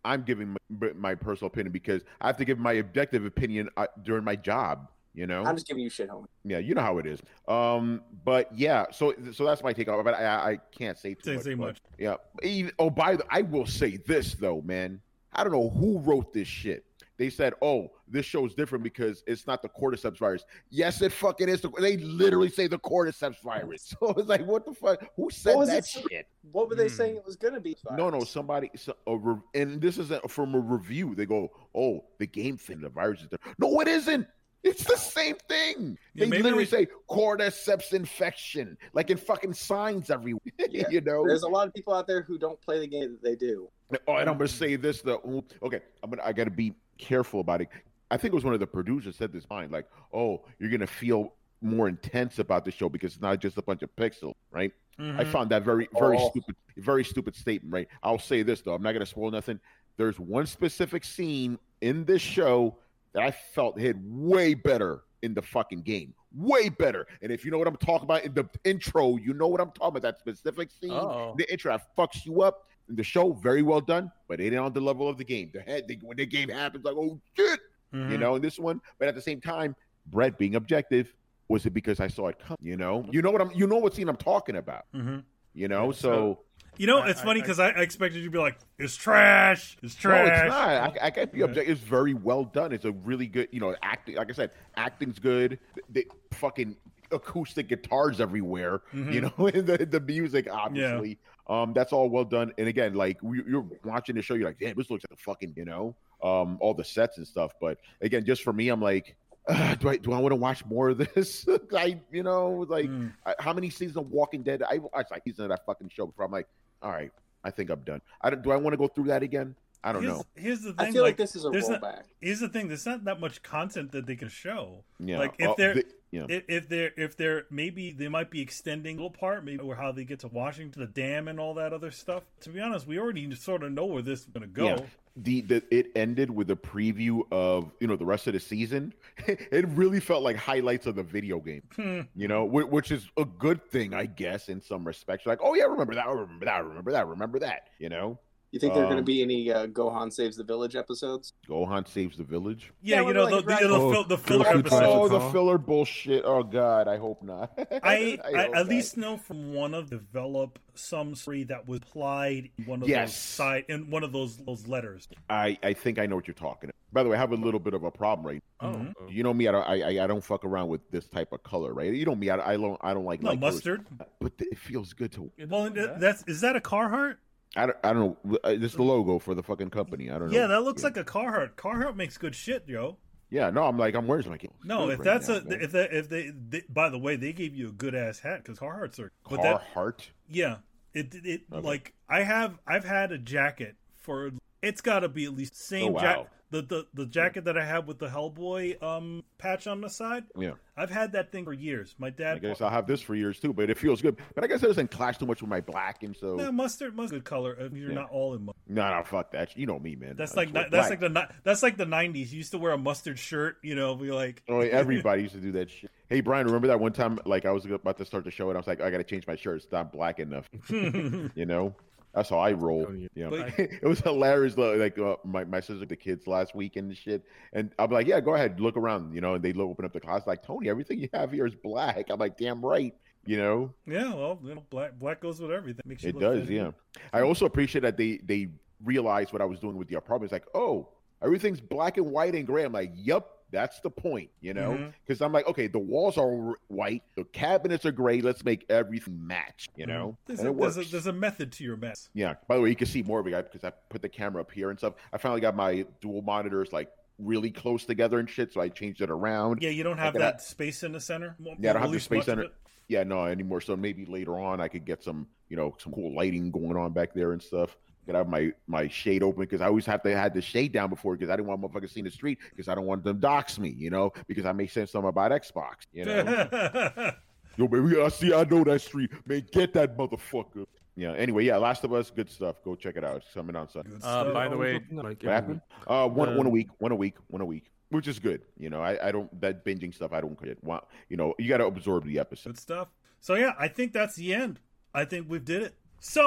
I'm giving my, my personal opinion because I have to give my objective opinion uh, during my job. You know, I'm just giving you shit, homie. Yeah, you know how it is. Um, but yeah, so so that's my take on it. But I, I can't say too Say- much. say but, much. Yeah. Even, oh, by the, I will say this though, man. I don't know who wrote this shit. They said, "Oh, this show's different because it's not the cordyceps virus." Yes, it fucking is. The, they literally say the cordyceps virus. So it's like, what the fuck? Who said was that it? shit? What were they Hmm. saying it was going to be? No, no, somebody, so, a re- and this isn't from a review. They go, "Oh, the game thing, the virus is there." No, it isn't. It's the same thing. Yeah, They maybe literally they- say cordyceps infection, like in fucking signs everywhere. Yeah. You know. There's a lot of people out there who don't play the game that they do. Oh, and I'm gonna say this though. Okay, I'm gonna. I gotta be careful about it. I think it was one of the producers said this line, like, "Oh, you're gonna feel more intense about the show because it's not just a bunch of pixels, right?" Mhm. I found that very, very Oh. stupid, very stupid statement, right? I'll say this though. I'm not gonna spoil nothing. There's one specific scene in this show that I felt hit way better in the fucking game. Way better. And if you know what I'm talking about in the intro, you know what I'm talking about. That specific scene, Oh. the intro that fucks you up. In the show, very well done, but it ain't on the level of the game. The head, they, when the game happens, like, oh shit, Mhm. you know. In this one, but at the same time, Brett being objective, was it because I saw it come? You know, you know what I'm, you know what scene I'm talking about. Mhm. You know, Yeah, so. so- You know, I- it's I- funny I- because I, I expected you to be like, "It's trash. It's No, trash." it's not. I, I can't be Yeah. objective. It's very well done. It's a really good, you know, acting. Like I said, acting's good. The, the fucking acoustic guitars everywhere. Mhm. You know, and the the music obviously. Um, that's all well done. And again, like we, you're watching the show, you're like, damn, this looks like a fucking, you know, um, all the sets and stuff. But again, just for me, I'm like, uh, do I do I want to watch more of this? I, you know, like Mm. I, how many seasons of Walking Dead? I watched like season of that fucking show before. I'm like, all right, I think I'm done. I don't, do I want to go through that again? I don't here's, know. Here's the thing. I feel like, like this is a there's not- rollback. Here's the thing. There's not that much content that they can show. Yeah, Like if Oh, they're the- yeah. if, if they're if they're maybe they might be extending a little part, maybe or how they get to Washington, the dam, and all that other stuff. To be honest, we already sort of know where this is going to go. Yeah. The, the it ended with a preview of you know the rest of the season. It really felt like highlights of the video game, Hmm. you know, whi- which is a good thing, I guess, in some respects. Like, oh yeah, remember that, remember that, remember that, remember that. You know, You think there are going to Um, be any uh, Gohan Saves the Village episodes? Gohan saves the village. Yeah, Yeah, you know like the, a the, dragon- the, Oh, fil- the Goku filler drives a episode. Oh, the car. filler bullshit. Oh God, I hope not. I, I, hope at not. least know from one of develop some story that was applied in one of Yes. those side in one of those those letters. I I think I know what you're talking about. By the way, I have a little bit of a problem right Oh, Mhm. oh. You know me, I don't, I, I- I don't fuck around with this type of color, right? You know me, I, I don't, I don't like No light colors, mustard. but it feels good to. Well, that- that's is that a Carhartt? I don't, I don't know. Uh, This is the logo for the fucking company. I don't know. Yeah, that looks like a Carhartt. Carhartt makes good shit, yo. Yeah, no, I'm like, I'm wearing like. No, good if right that's now, a man. if they if they, they by the way they gave you a good ass hat because Carhartts are but that Carhartt. yeah it it Okay. like I have I've had a jacket for it's got to be at least same Oh, wow. jacket the, the the jacket that I have with the Hellboy um patch on the side. Yeah, I've had that thing for years. My I dad guess I'll have this for years too, but it feels good. But I guess it doesn't clash too much with my black, and so yeah, mustard mustard color. If you're Yeah. not all in mustard. no, no, fuck that. You know me, man. That's I like just wear ni- that's black. like the ni- that's like the nineties. You used to wear a mustard shirt, you know, be like Oh, everybody used to do that shit. Hey, Brian, remember that one time? Like, I was about to start the show, and I was like, I got to change my shirt. It's not black enough. You know, that's how I roll. Yeah, But- it was hilarious. Though. Like, uh, my my sister, the kids last week and shit, and I'm like, yeah, go ahead, look around. You know, and they look, open up the closet, like, Tony, everything you have here is black. I'm like, damn right. You know, yeah, well, you know, black black goes with everything. Makes you it look does. good. Yeah, I also appreciate that they they realized what I was doing with the apartment. It's like, oh, everything's black and white and gray. I'm like, yep. That's the point, you know, Mhm. because I'm like, okay, the walls are r- white, the cabinets are gray. Let's make everything match, you know, There's and a, it there's, works. a, there's a method to your mess. Yeah. By the way, you can see more of it because I put the camera up here and stuff. I finally got my dual monitors like really close together and shit, so I changed it around. Yeah, you don't have Like that that- space in the center. Well, Yeah, I don't at have the least space much of center. it. Yeah, no anymore. So maybe later on I could get some, you know, some cool lighting going on back there and stuff. Could have my my shade open because I always have to have the shade down before because I didn't want motherfuckers seeing the street because I don't want them to dox me, you know, because I may say something about Xbox, you know. Yo, baby, I see, I know that street, man. Get that motherfucker. Yeah. Anyway, yeah, Last of Us, good stuff. Go check it out. It's coming on Sunday. Good Uh, stuff. by the way, Like, What happened? Uh, one Um, one a week, one a week, one a week, which is good. You know, I, I don't that binging stuff. I don't quit. Want you know, you got to absorb the episode. Good stuff. So yeah, I think that's the end. I think we did it. So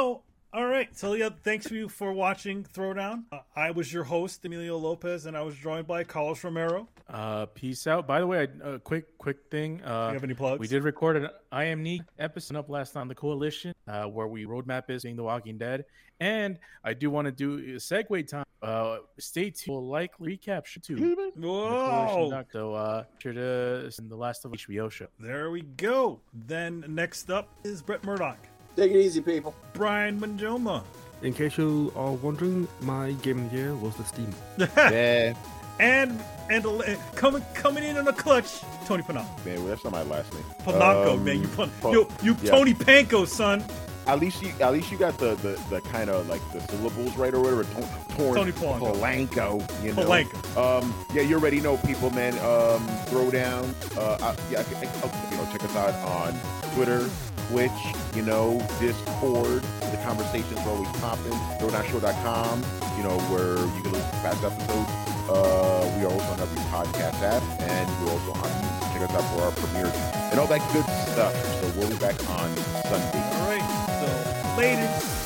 All right. So, yeah, thanks for you for watching Throwdown. Uh, I was your host, Emilio Lopez, and I was joined by Carlos Romero. Uh, peace out. By the way, a uh, quick, quick thing. Uh, Do you have any plugs? We did record an I Am Neat episode up last on the Coalition, uh, where we roadmap is being The Walking Dead, and I do want to do a segue time. Uh, stay tuned. We'll likely recap too. Whoa! So, uh, sure to send the Last of Us H B O show. There we go. Then next up is Brett Murdoch, Take it easy, people. Brian Manjoma, In case you are wondering, my game of the year was the Steam. Yeah, and and uh, coming coming in on a clutch, Tony Panako. man, well, that's not my last name. Panako, Um, man, you pun- Pa- you you yeah. Tony Panko, son. At least you, at least you got the the, the kind of like the syllables right or whatever. T- torn, Tony Polanco. Polanco, you know. Polanco. Um, yeah, you already know, people, man. Um, Throwdown. Uh, I, yeah, I, I, you know, check us out on Twitter, Twitch, you know, Discord. The conversations are always popping. throwdown show dot com. You know, where you can listen to past episodes. Uh, we are also on every podcast app, and we're also on YouTube. Check us out for our premieres and all that good stuff. So we'll be back on Sunday. All right, so ladies.